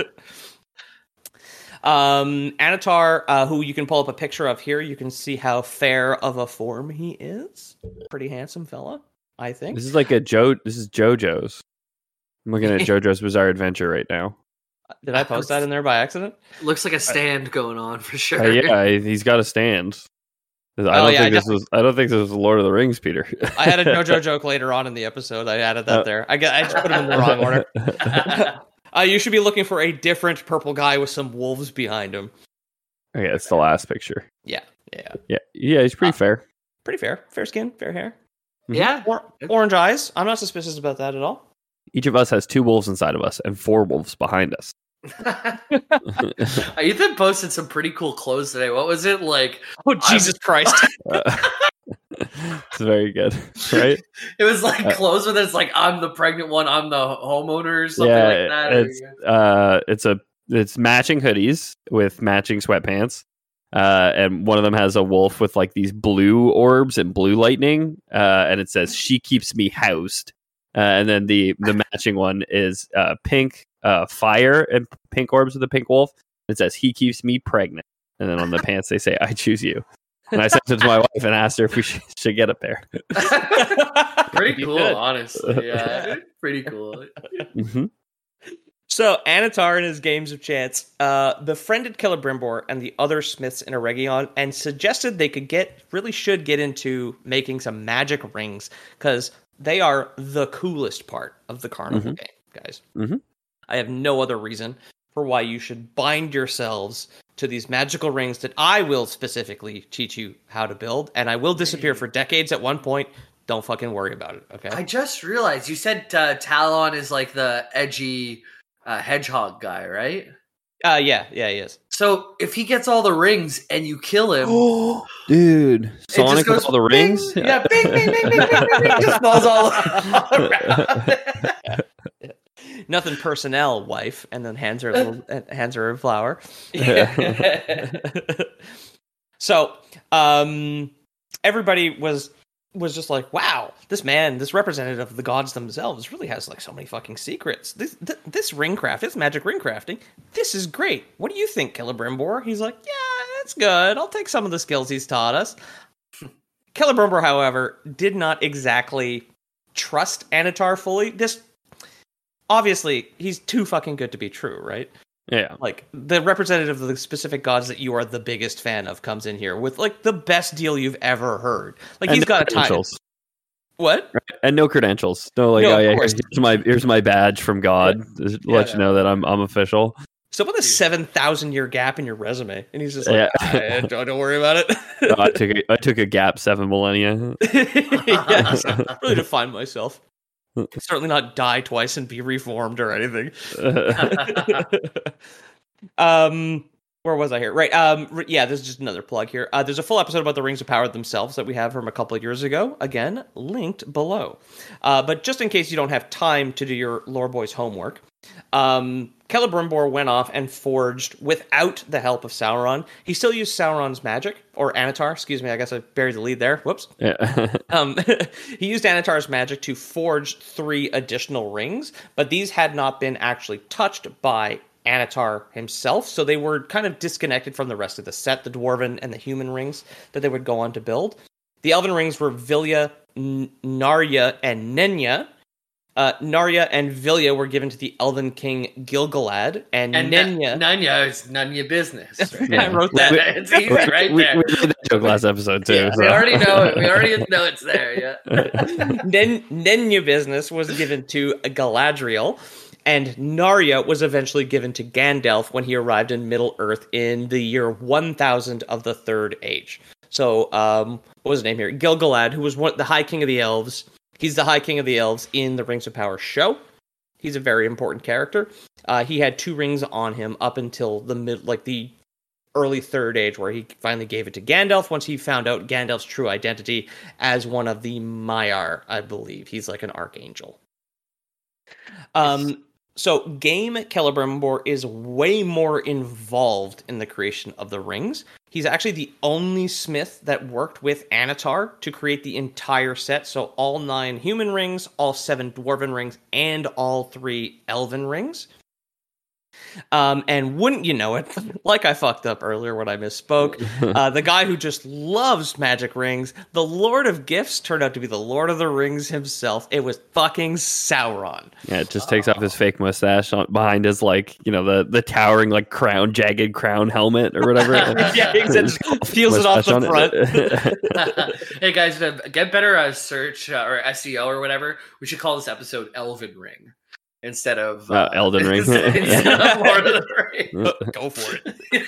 um, Anatar, uh, who you can pull up a picture of here, you can see how fair of a form he is. Pretty handsome fella, I think. This is like a Joe. This is JoJo's. I'm looking at JoJo's Bizarre Adventure right now. Did I post that in there by accident? Looks like a stand going on for sure. Uh, yeah, he's got a stand. I don't Oh, yeah, think I this was. I don't think this was Lord of the Rings, Peter. I had a JoJo joke later on in the episode. I added that Oh. there. I, got, I just put them in the wrong order. Uh, you should be looking for a different purple guy with some wolves behind him. Okay, it's the last picture. Yeah, yeah. Yeah, yeah, he's pretty Uh, fair. Pretty fair. Fair skin, fair hair. Yeah. Or- orange eyes. I'm not suspicious about that at all. Each of us has two wolves inside of us and four wolves behind us. Ethan posted some pretty cool clothes today. What was it like? Oh, Jesus Christ. Uh, it's very good, right? It was like Uh, clothes where it's like I'm the pregnant one, I'm the homeowner, or something yeah, like that. or- it's uh, it's a it's matching hoodies with matching sweatpants. Uh, and one of them has a wolf with like these blue orbs and blue lightning. Uh, and it says "She keeps me housed." Uh, and then the the matching one is uh, pink uh, fire and pink orbs with a pink wolf. It says "He keeps me pregnant." And then on the pants they say "I choose you." And I sent it to my wife and asked her if we should, should get a pair. pretty You cool, did. honestly. Yeah, pretty cool. hmm So, Anatar and his games of chance uh, befriended Celebrimbor and the other smiths in Eregion and suggested they could get, really should get into making some magic rings, because they are the coolest part of the carnival Mhm. game, guys. Mhm. I have no other reason for why you should bind yourselves to these magical rings that I will specifically teach you how to build, and I will disappear for decades at one point. Don't fucking worry about it, okay? I just realized you said uh, Talon is like the edgy uh, hedgehog guy, right? Uh, yeah, yeah, he is. So if he gets all the rings and you kill him, dude, Sonic goes with all the rings, bing, yeah, bing, bing, bing, bing, bing, bing, bing, just falls all around. Nothing personnel, wife, and then hands her a little, hands her a flower. So, um, everybody was was just like, "Wow, this man, this representative of the gods themselves, really has like so many fucking secrets. This th- this ring craft, this magic ring crafting, this is great. What do you think, Celebrimbor?" He's like, "Yeah, that's good. I'll take some of the skills he's taught us." Celebrimbor, however, did not exactly trust Anatar fully. This obviously, he's too fucking good to be true, right? Yeah. Like, the representative of the specific gods that you are the biggest fan of comes in here with, like, the best deal you've ever heard. Like, and he's no got a title. What? And no credentials. No, like, No, oh of yeah, course. here's my here's my badge from God. Just Yeah. let you know that I'm I'm official. So about a seven thousand year gap in your resume, and he's just like, Yeah. "Ah, don't, don't worry about it." No, I took a, I took a gap seven millennia. Yes, really define myself. Certainly not die twice and be reformed or anything. um, where was I here? Right. Um, r- yeah, this is just another plug here. Uh, there's a full episode about the Rings of Power themselves that we have from a couple of years ago. Again, linked below. Uh, but just in case you don't have time to do your Lore Boys homework, um, Celebrimbor went off and forged without the help of Sauron. He still used Sauron's magic, or Anatar, excuse me, I guess I buried the lead there. Whoops. Yeah. Um, he used Anatar's magic to forge three additional rings, but these had not been actually touched by Anatar himself, so they were kind of disconnected from the rest of the set, the Dwarven and the human rings that they would go on to build. The Elven rings were Vilya, N- Narya, and Nenya. Uh, Narya and Vilya were given to the Elven king Gil-galad, and, And Nenya... N- Nanya is none of your business. Right? I wrote that. It's easy right we, there. we did that joke last episode too. Yeah, so. we already know it. We already know it's there. Yeah. Nen- Nenya business was given to Galadriel, and Narya was eventually given to Gandalf when he arrived in Middle-earth in the year one thousand of the Third Age. So, um, what was his name here? Gil-galad, who was one, the High King of the Elves. He's the High King of the Elves in the Rings of Power show. He's a very important character. Uh, he had two rings on him up until the mid, like the early Third Age, where he finally gave it to Gandalf once he found out Gandalf's true identity as one of the Maiar, I believe. He's like an archangel. Um, so Game Celebrimbor is way more involved in the creation of the rings. He's actually the only smith that worked with Anatar to create the entire set. So all nine human rings, all seven dwarven rings, and all three elven rings. Um, and wouldn't you know it, like I fucked up earlier when I misspoke, uh, the guy who just loves magic rings, the Lord of Gifts, turned out to be the Lord of the Rings himself. It was fucking Sauron. Yeah, it just takes off his fake mustache on, behind his, like, you know, the the towering, like, crown, jagged crown helmet or whatever. Yeah, exactly. Peels it off the front. Hey guys, to get better uh, search uh, or S E O or whatever, we should call this episode Elven Ring instead of uh, Uh, Elden Ring. instead of Lord of the Rings. Go for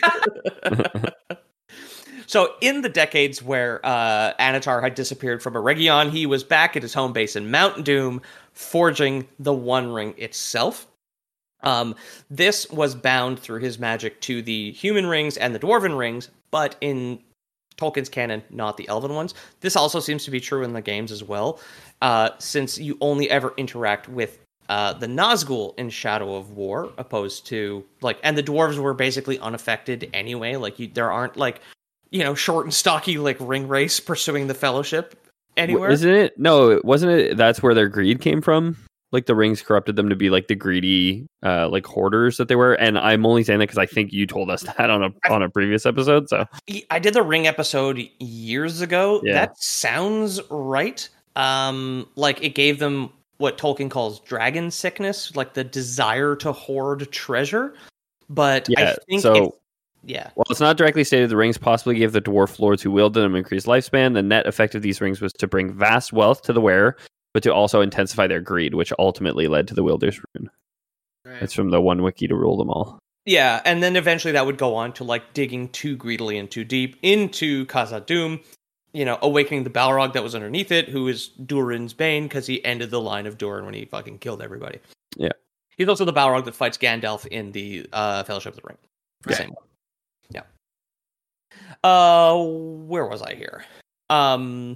it. So, in the decades where uh, Anatar had disappeared from Eregion, he was back at his home base in Mount Doom, forging the One Ring itself. Um, this was bound through his magic to the human rings and the dwarven rings, but in Tolkien's canon, not the elven ones. This also seems to be true in the games as well, uh, since you only ever interact with Uh, the Nazgul in Shadow of War, opposed to, like, and the dwarves were basically unaffected anyway. Like, you, there aren't, like, you know, short and stocky, like, ring race pursuing the Fellowship anywhere. Isn't it? No, it wasn't it. That's where their greed came from. Like, the rings corrupted them to be, like, the greedy, uh, like, hoarders that they were. And I'm only saying that because I think you told us that on a on a previous episode. So I did the ring episode years ago. Yeah. That sounds right. Um, like, it gave them what Tolkien calls dragon sickness, like the desire to hoard treasure. But yeah, I think so it, yeah. while it's not directly stated, the rings possibly gave the dwarf lords who wielded them increased lifespan. The net effect of these rings was to bring vast wealth to the wearer, but to also intensify their greed, which ultimately led to the Wielder's Rune. Right. It's from the one wiki to rule them all. Yeah, and then eventually that would go on to like digging too greedily and too deep into Khazad-dûm, you know, awakening the Balrog that was underneath it, who is Durin's bane because he ended the line of Durin when he fucking killed everybody. Yeah. He's also the Balrog that fights Gandalf in the uh, Fellowship of the Ring. The Yeah. same one. Yeah. Uh, where was I here? Um,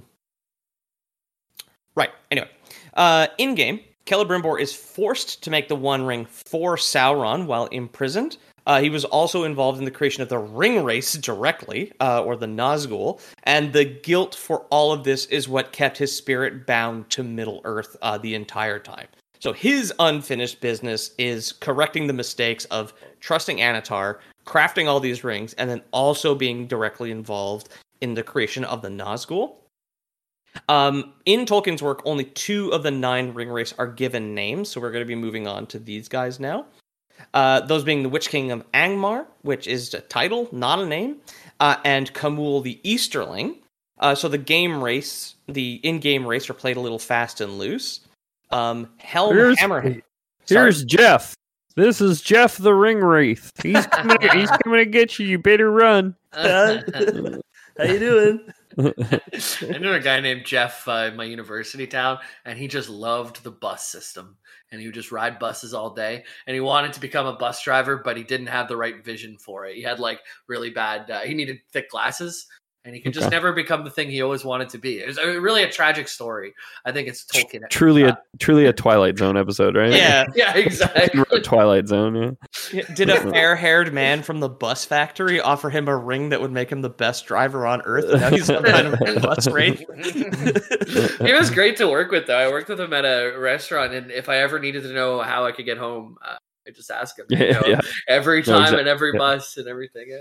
right. Anyway, uh, in game, Celebrimbor is forced to make the One Ring for Sauron while imprisoned. Uh, he was also involved in the creation of the Ring Race directly, uh, or the Nazgul, and the guilt for all of this is what kept his spirit bound to Middle-earth uh, the entire time. So his unfinished business is correcting the mistakes of trusting Anatar, crafting all these rings, and then also being directly involved in the creation of the Nazgul. Um, in Tolkien's work, only two of the nine Ring Race are given names, so we're going to be moving on to these guys now. Uh, those being the Witch King of Angmar, which is a title, not a name, uh, and Khamûl the Easterling. Uh, so the game race, the in-game race, are played a little fast and loose. Um, Helm Here's- Hammerhand. Here's Sorry. Jeff. This is Jeff the Ring Wraith. He's coming. To, he's coming to get you. You better run. How you doing? I knew a guy named Jeff uh, in my university town, and he just loved the bus system. And he would just ride buses all day. And he wanted to become a bus driver, but he didn't have the right vision for it. He had like really bad, uh, he needed thick glasses. And he could just Okay. never become the thing he always wanted to be. It was a, really a tragic story. I think it's Tolkien. Truly uh, a truly a Twilight Zone episode, right? Yeah. Yeah, exactly. Twilight Zone. Yeah. Did a fair-haired man from the bus factory offer him a ring that would make him the best driver on Earth? And now he's some kind of bus race. He was great to work with, though. I worked with him at a restaurant, and if I ever needed to know how I could get home, uh, I just ask him. You Yeah, know, yeah. Every No, time exa- and every yeah. bus and everything.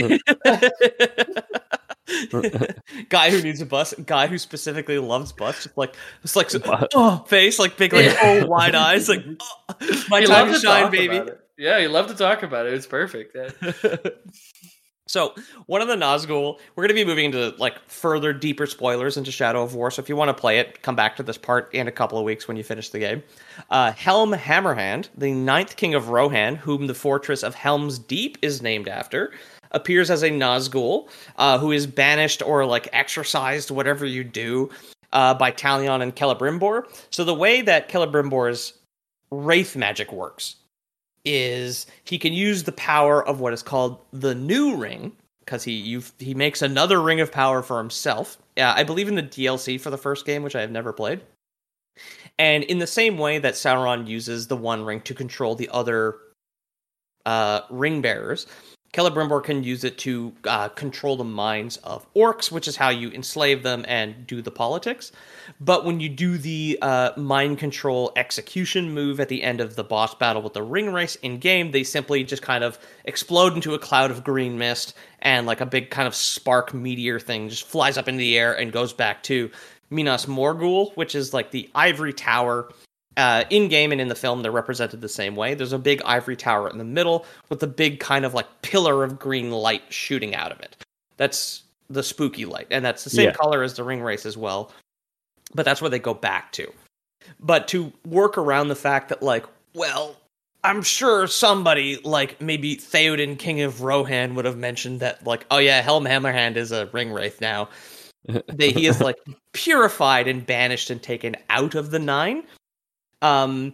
Guy who needs a bus, guy who specifically loves bus, just like it's like oh face, like big, like oh wide eyes, like oh, my He time loved to to shine, talk baby. about it. Yeah, he loved to talk about it. It was perfect. Yeah. So, one of the Nazgul, we're going to be moving into like further, deeper spoilers into Shadow of War. So, if you want to play it, come back to this part in a couple of weeks when you finish the game. Uh, Helm Hammerhand, the ninth king of Rohan, whom the fortress of Helm's Deep is named after, appears as a Nazgul uh, who is banished or like exorcised, whatever you do, uh, by Talion and Celebrimbor. So, the way that Celebrimbor's wraith magic works is he can use the power of what is called the New Ring, because he you he makes another ring of power for himself. Yeah, I believe in the D L C for the first game, which I have never played. And in the same way that Sauron uses the One Ring to control the other uh, ring bearers, Celebrimbor can use it to uh, control the minds of orcs, which is how you enslave them and do the politics. But when you do the uh, mind control execution move at the end of the boss battle with the ring race in-game, they simply just kind of explode into a cloud of green mist, and like a big kind of spark meteor thing just flies up into the air and goes back to Minas Morgul, which is like the ivory tower. Uh, in-game and in the film, they're represented the same way. There's a big ivory tower in the middle with a big kind of like pillar of green light shooting out of it. That's the spooky light, and that's the same Yeah. color as the ring race as well. But that's where they go back to. But to work around the fact that, like, well, I'm sure somebody, like maybe Theoden, King of Rohan, would have mentioned that, like, oh yeah, Helm Hammerhand is a ring wraith now. they, he is, like, purified and banished and taken out of the Nine. Um,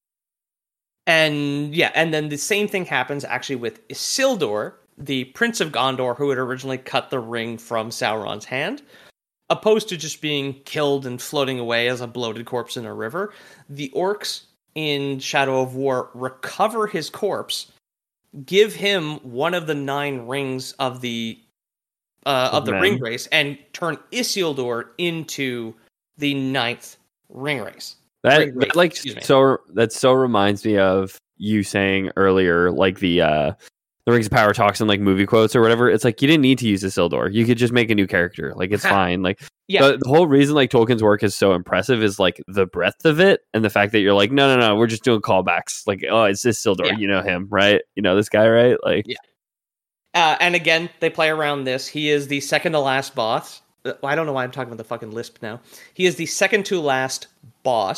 and yeah, and then the same thing happens actually with Isildur, the Prince of Gondor, who had originally cut the ring from Sauron's hand. Opposed to just being killed and floating away as a bloated corpse in a river, the orcs in Shadow of War recover his corpse, give him one of the nine rings of the uh, of the Men. ring race, and turn Isildur into the ninth ring race. That, Ring wraith, that like excuse me. so that so reminds me of you saying earlier, like the uh the Rings of Power talks in like movie quotes or whatever. It's like you didn't need to use Isildur. You could just make a new character. Like it's fine. Like Yeah. the, the whole reason like Tolkien's work is so impressive is like the breadth of it and the fact that you're like, no, no, no, we're just doing callbacks. Like, oh, it's Isildur. Yeah. You know him, right? You know this guy, right? Like, Yeah. Uh, and again, they play around this. He is the second to last boss. Uh, I don't know why I'm talking about the fucking lisp now. He is the second to last boss.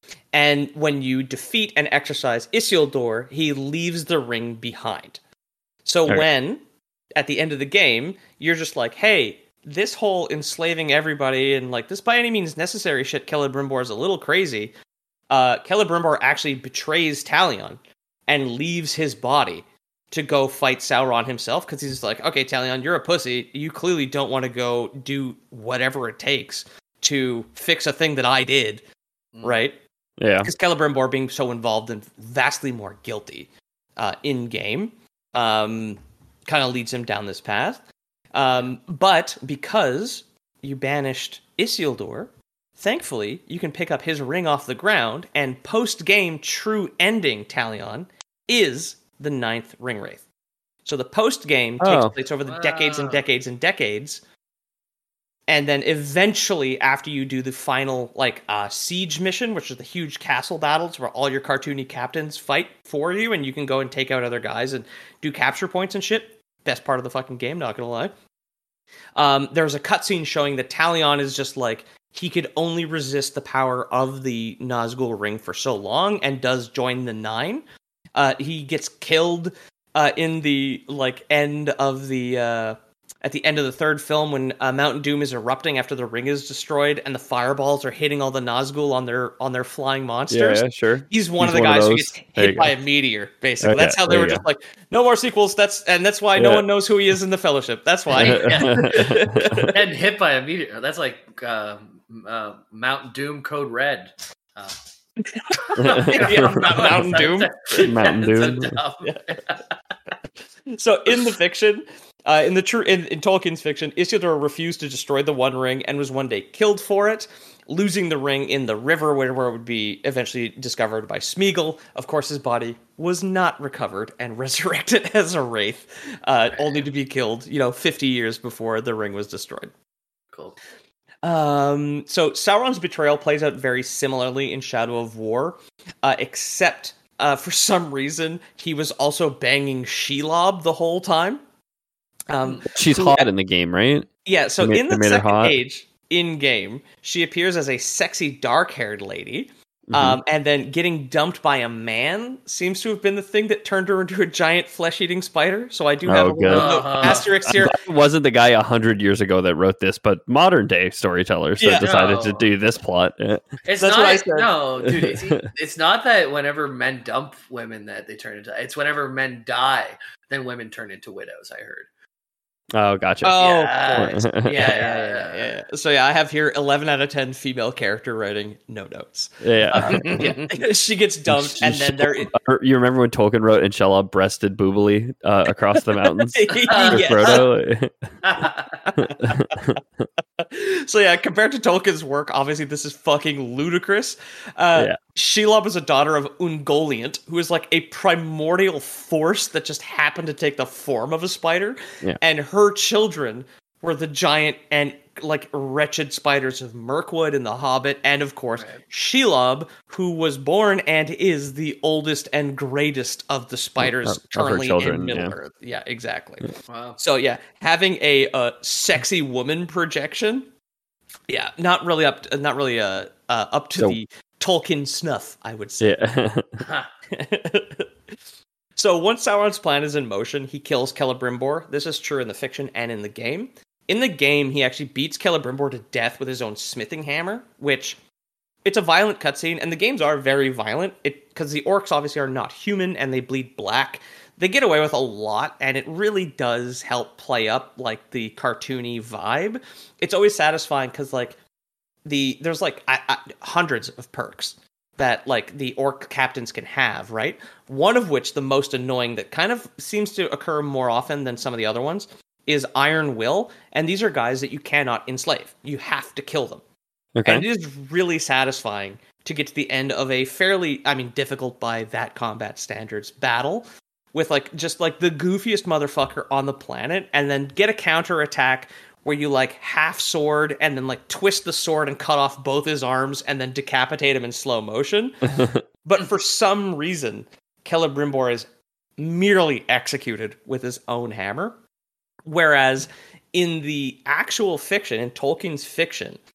And when you defeat and exercise Isildur, he leaves the ring behind. So Okay. when, at the end of the game, you're just like, hey, this whole enslaving everybody and like this by any means necessary shit, Celebrimbor is a little crazy. Uh, Celebrimbor actually betrays Talion and leaves his body to go fight Sauron himself because he's like, okay, Talion, you're a pussy. You clearly don't want to go do whatever it takes to fix a thing that I did, Mm. right? Yeah. Because Celebrimbor being so involved and vastly more guilty uh, in game um, kind of leads him down this path. Um, but because you banished Isildur, thankfully you can pick up his ring off the ground, and post-game true ending Talion is the ninth ring wraith. So the post-game takes Oh. place over the decades and Wow. decades and decades. And then eventually, after you do the final like uh, siege mission, which is the huge castle battles where all your cartoony captains fight for you, and you can go and take out other guys and do capture points and shit. Best part of the fucking game, not gonna lie. Um, there's a cutscene showing that Talion is just like he could only resist the power of the Nazgul ring for so long, and does join the Nine. Uh, he gets killed uh, in the like end of the. Uh, At the end of the third film, when uh, Mountain Doom is erupting after the ring is destroyed and the fireballs are hitting all the Nazgul on their on their flying monsters, Yeah, yeah, sure. he's one He's of the one of guys who those. gets There you hit by go. a meteor. Basically, Okay, that's how they there were you just go. like, no more sequels. That's and that's why no Yeah. one knows who he is in the Fellowship. That's why. And hit by a meteor. That's like uh, uh, Mountain Doom Code Red. Uh, Yeah, Mountain Doom. Mountain So Doom. dumb. So in the fiction, uh, in the true in, in Tolkien's fiction, Isildur refused to destroy the One Ring and was one day killed for it, losing the ring in the river where, where it would be eventually discovered by Smeagol. Of course, his body was not recovered and resurrected as a wraith, uh, only to be killed, you know, fifty years before the ring was destroyed. Cool. Um, so Sauron's betrayal plays out very similarly in Shadow of War, uh, except uh, for some reason he was also banging Shelob the whole time. Um, She's so- hot in the game, right? Yeah, so They ma- in they the made her second hot? age, in game, she appears as a sexy dark-haired lady. Mm-hmm. Um, and then getting dumped by a man seems to have been the thing that turned her into a giant flesh-eating spider. So I do have Oh, a good. little note- Uh-huh. asterisk I'm here. glad it wasn't the guy a hundred years ago that wrote this, but modern day storytellers Yeah. that decided to No. do this plot. Yeah. It's That's not, what I said. No, dude, it's, it's not that whenever men dump women that they turn into. It's whenever men die, then women turn into widows. I heard. Oh, gotcha. Oh, Yeah. of course. yeah, yeah, yeah, yeah, yeah. So yeah, I have here eleven out of ten female character writing, no notes. yeah. Yeah. She gets dumped, and then there. You remember when Tolkien wrote and Shelob breasted boobily uh, across the mountains? with Yes. Frodo? So yeah, compared to Tolkien's work, obviously this is fucking ludicrous. Uh, Yeah. Shelob is a daughter of Ungoliant, who is like a primordial force that just happened to take the form of a spider, Yeah. and her children were the giant and like wretched spiders of Mirkwood and the Hobbit, and of course Right. Shelob, who was born and is the oldest and greatest of the spiders Of- of her currently children, in Middle yeah. Earth. Yeah, exactly. Wow. So yeah, having a uh, sexy woman projection, yeah, not really up, to, not really uh, uh up to So- the Tolkien snuff, I would say. Yeah. So once Sauron's plan is in motion, he kills Celebrimbor. This is true in the fiction and in the game. In the game, he actually beats Celebrimbor to death with his own smithing hammer, which it's a violent cutscene, and the games are very violent. It because the orcs obviously are not human and they bleed black. They get away with a lot, and it really does help play up like the cartoony vibe. It's always satisfying because like the there's like I, I, hundreds of perks that like the orc captains can have, right? One of which, the most annoying, that kind of seems to occur more often than some of the other ones, is Iron Will, and these are guys that you cannot enslave. You have to kill them. Okay. And it is really satisfying to get to the end of a fairly, I mean, difficult by that combat standards battle with like just like the goofiest motherfucker on the planet, and then get a counter attack where you like half sword and then like twist the sword and cut off both his arms and then decapitate him in slow motion. But for some reason, Celebrimbor is merely executed with his own hammer. Whereas in the actual fiction, in Tolkien's fiction,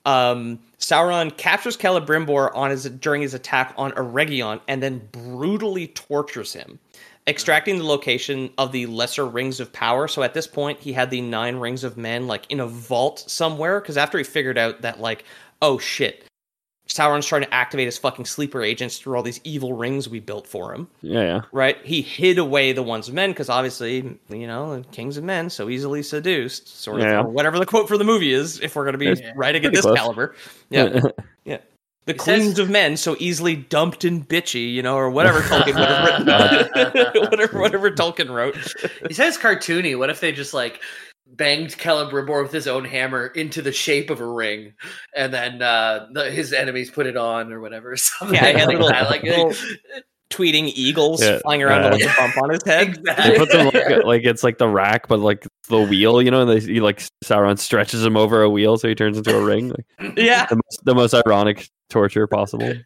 Um, Sauron captures Celebrimbor on his during his attack on Eregion and then brutally tortures him, extracting the location of the lesser rings of power. So at this point, he had the nine rings of men like in a vault somewhere. Because after he figured out that like, oh shit, Sauron's trying to activate his fucking sleeper agents through all these evil rings we built for him. Yeah, yeah. Right? He hid away the ones of men because obviously, you know, kings of men so easily seduced, sort of, Yeah. or whatever the quote for the movie is, if we're going to be It's writing at pretty this close. caliber. Yeah. Yeah. The He queens says- of men so easily dumped and bitchy, you know, or whatever Tolkien would have written. whatever, whatever Tolkien wrote. He says cartoony. What if they just like banged Celebrimbor with his own hammer into the shape of a ring, and then uh, the, his enemies put it on or whatever? Something Yeah, he had like little, that. Like, little tweeting eagles Yeah, flying around uh, with like a bump on his head. He exactly. puts him like, like it's like the rack, but like the wheel, you know, and they, he like Sauron stretches him over a wheel, so he turns into a ring. Like, Yeah. the most, the most ironic torture possible.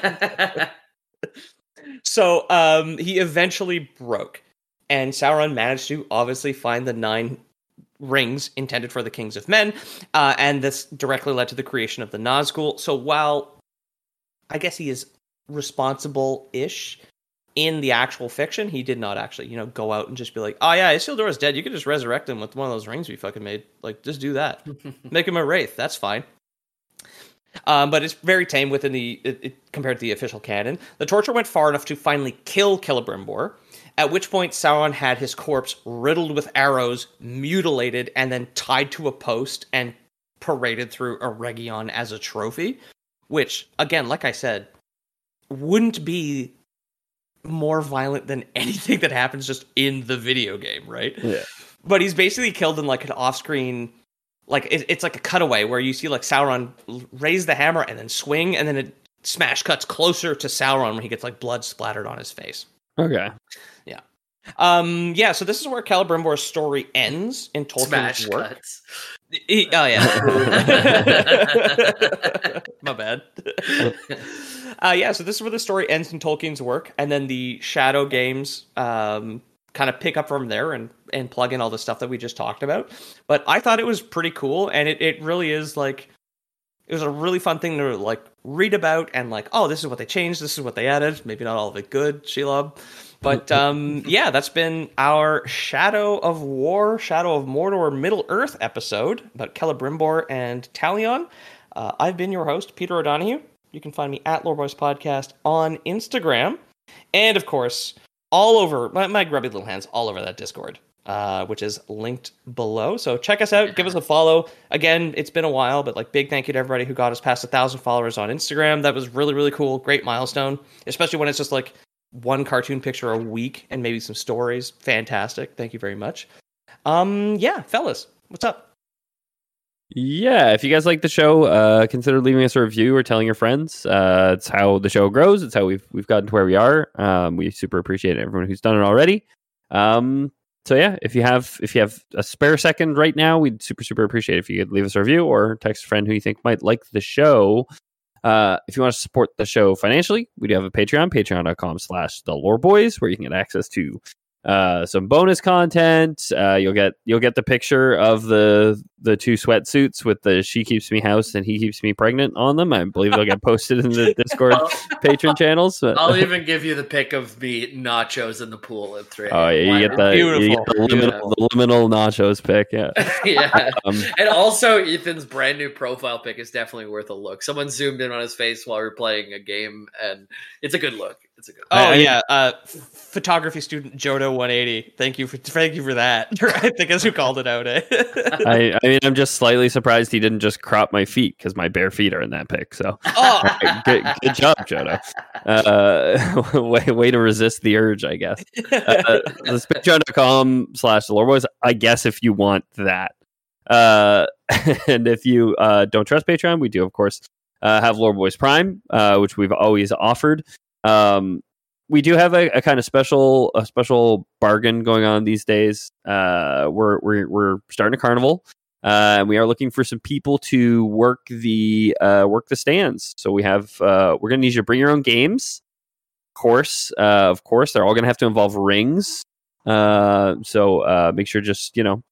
So um, he eventually broke, and Sauron managed to obviously find the nine rings intended for the kings of men, uh, and this directly led to the creation of the Nazgul. So while I guess he is responsible-ish in the actual fiction, he did not actually, you know, go out and just be like, oh yeah, Isildur is dead, you could just resurrect him with one of those rings we fucking made. Like, just do that. Make him a wraith, that's fine. Um, but it's very tame within the it, it, compared to the official canon. The torture went far enough to finally kill Celebrimbor, at which point Sauron had his corpse riddled with arrows, mutilated, and then tied to a post and paraded through Eregion as a trophy. Which, again, like I said, wouldn't be more violent than anything that happens just in the video game, right? Yeah. But he's basically killed in like an off-screen, like it, it's like a cutaway where you see like Sauron raise the hammer and then swing, and then it smash cuts closer to Sauron when he gets like blood splattered on his face. Okay. Yeah. Um. Yeah. So this is where Celebrimbor's story ends in Tolkien's Smash work. cuts. He- oh yeah. My bad. uh, yeah. So this is where the story ends in Tolkien's work, and then the Shadow games um, kind of pick up from there and and plug in all the stuff that we just talked about. But I thought it was pretty cool, and it it really is like it was a really fun thing to like read about and like, oh, this is what they changed, this is what they added. Maybe not all of it good, Shelob. But um, yeah, that's been our Shadow of War, Shadow of Mordor, Middle Earth episode about Celebrimbor and Talion. Uh, I've been your host, Peter O'Donohue. You can find me at Loreboys Podcast on Instagram. And of course, all over, my, my grubby little hands, all over that Discord, uh, which is linked below. So check us out, give us a follow. Again, it's been a while, but like big thank you to everybody who got us past a thousand followers on Instagram. That was really, really cool. Great milestone, especially when it's just like one cartoon picture a week and maybe some stories. Fantastic. Thank you very much. Um, yeah, fellas, what's up? Yeah, if you guys like the show, uh, consider leaving us a review or telling your friends. Uh, it's how the show grows. It's how we've we've gotten to where we are. Um, we super appreciate everyone who's done it already. Um, so yeah, if you have if you have a spare second right now, we'd super super appreciate it if you could leave us a review or text a friend who you think might like the show. Uh, if you want to support the show financially, we do have a Patreon, patreon.com slash the lore boys, where you can get access to uh, some bonus content. Uh, you'll get you'll get the picture of the the two sweatsuits with the she keeps me house and he keeps me pregnant on them. I believe they'll get posted in the Discord patron channels. But, I'll even give you the pic of me nachos in the pool at three. oh yeah, you get the, you get the, liminal, the liminal nachos pick. Yeah, yeah. Um, And also, Ethan's brand new profile pic is definitely worth a look. Someone zoomed in on his face while we were playing a game, and it's a good look. It's a good. Oh I- I- yeah, uh, f- photography student Jodo one eighty. Thank you for thank you for that. I think that's who called it out. Eh? I, I mean, I'm just slightly surprised he didn't just crop my feet because my bare feet are in that pic. So oh, good, good job, Jodo. Uh, way, way to resist the urge, I guess. Uh, this patreon.com slash the lore boys, I guess, if you want that. Uh, and if you uh, don't trust Patreon, we do, of course, uh, have Lore Boys Prime, uh, which we've always offered. Um, we do have a, a kind of special a special bargain going on these days. Uh, we're we're we're starting a carnival, uh, and we are looking for some people to work the uh, work the stands. So we have uh, we're going to need you to bring your own games. Of course, uh, of course, they're all going to have to involve rings. Uh, so uh, make sure just you know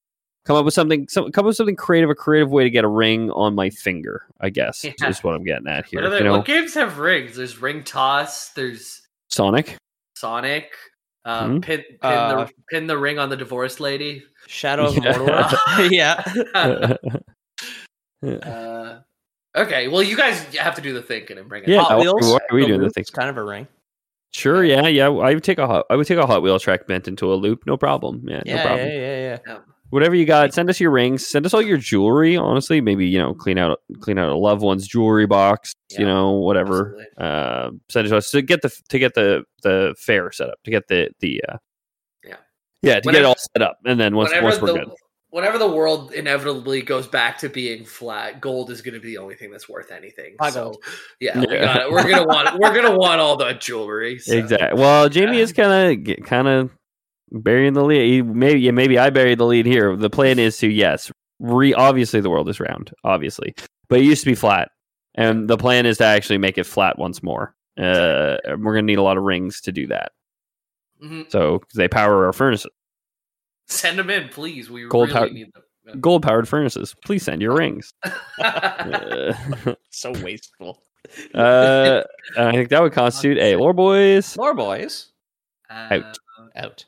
Come up with something. Some, come up with something creative. A creative way to get a ring on my finger. I guess Yeah. is what I'm getting at here. What, other, you know, what games have rings? There's Ring Toss. There's Sonic. Sonic. Um, Hmm? pin pin, Uh, the, pin the ring on the divorced lady. Shadow of Yeah. Mordor. yeah. uh, okay, well, you guys have to do the thinking and bring it. Yeah, up. Hot what- Wheels. what are we the doing the loop's things? kind of a ring. Sure. Yeah. Yeah. I would take a hot. I would take a Hot Wheel track bent into a loop. No problem. Yeah. Yeah, no problem. yeah, yeah, yeah. Yeah. Whatever you got, send us your rings. Send us all your jewelry. Honestly, maybe you know, clean out clean out a loved one's jewelry box. You Yeah, know, whatever. absolutely. Uh, send it to us to get the to get the the fair set up. To get the the uh, Yeah. yeah. To get it Whenever- all set up, and then once Whenever once we're the, good. Whenever the world inevitably goes back to being flat, gold is going to be the only thing that's worth anything. Buy so, gold. yeah, we Yeah. got it. We're gonna want we're gonna want all the jewelry. So. Exactly. Well, Jamie Yeah. is kind of kind of burying the lead. He- Maybe yeah, maybe I buried the lead here. The plan is to yes, re obviously the world is round, obviously, but it used to be flat, and the plan is to actually make it flat once more. Uh, we're gonna need a lot of rings to do that. Mhm. So 'cause they power our furnaces, Send them in, please. We Gold really power- need them. gold powered furnaces. Please send your rings. Uh, So wasteful. uh, I think that would constitute a lore boys. More boys. Uh, Out.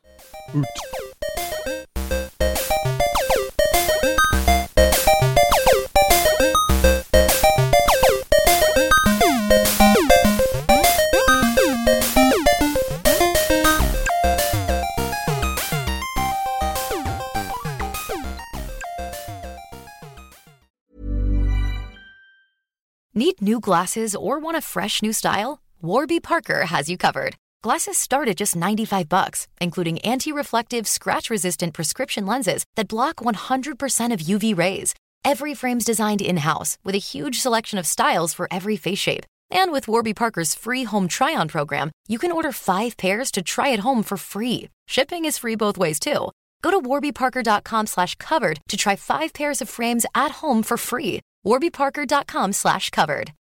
Need new glasses or want a fresh new style? Warby Parker has you covered. Glasses start at just ninety-five bucks, including anti-reflective, scratch-resistant prescription lenses that block one hundred percent of U V rays. Every frame's designed in-house with a huge selection of styles for every face shape. And with Warby Parker's free home try-on program, you can order five pairs to try at home for free. Shipping is free both ways, too. Go to warbyparker.com slash covered to try five pairs of frames at home for free. warbyparker.com slash covered.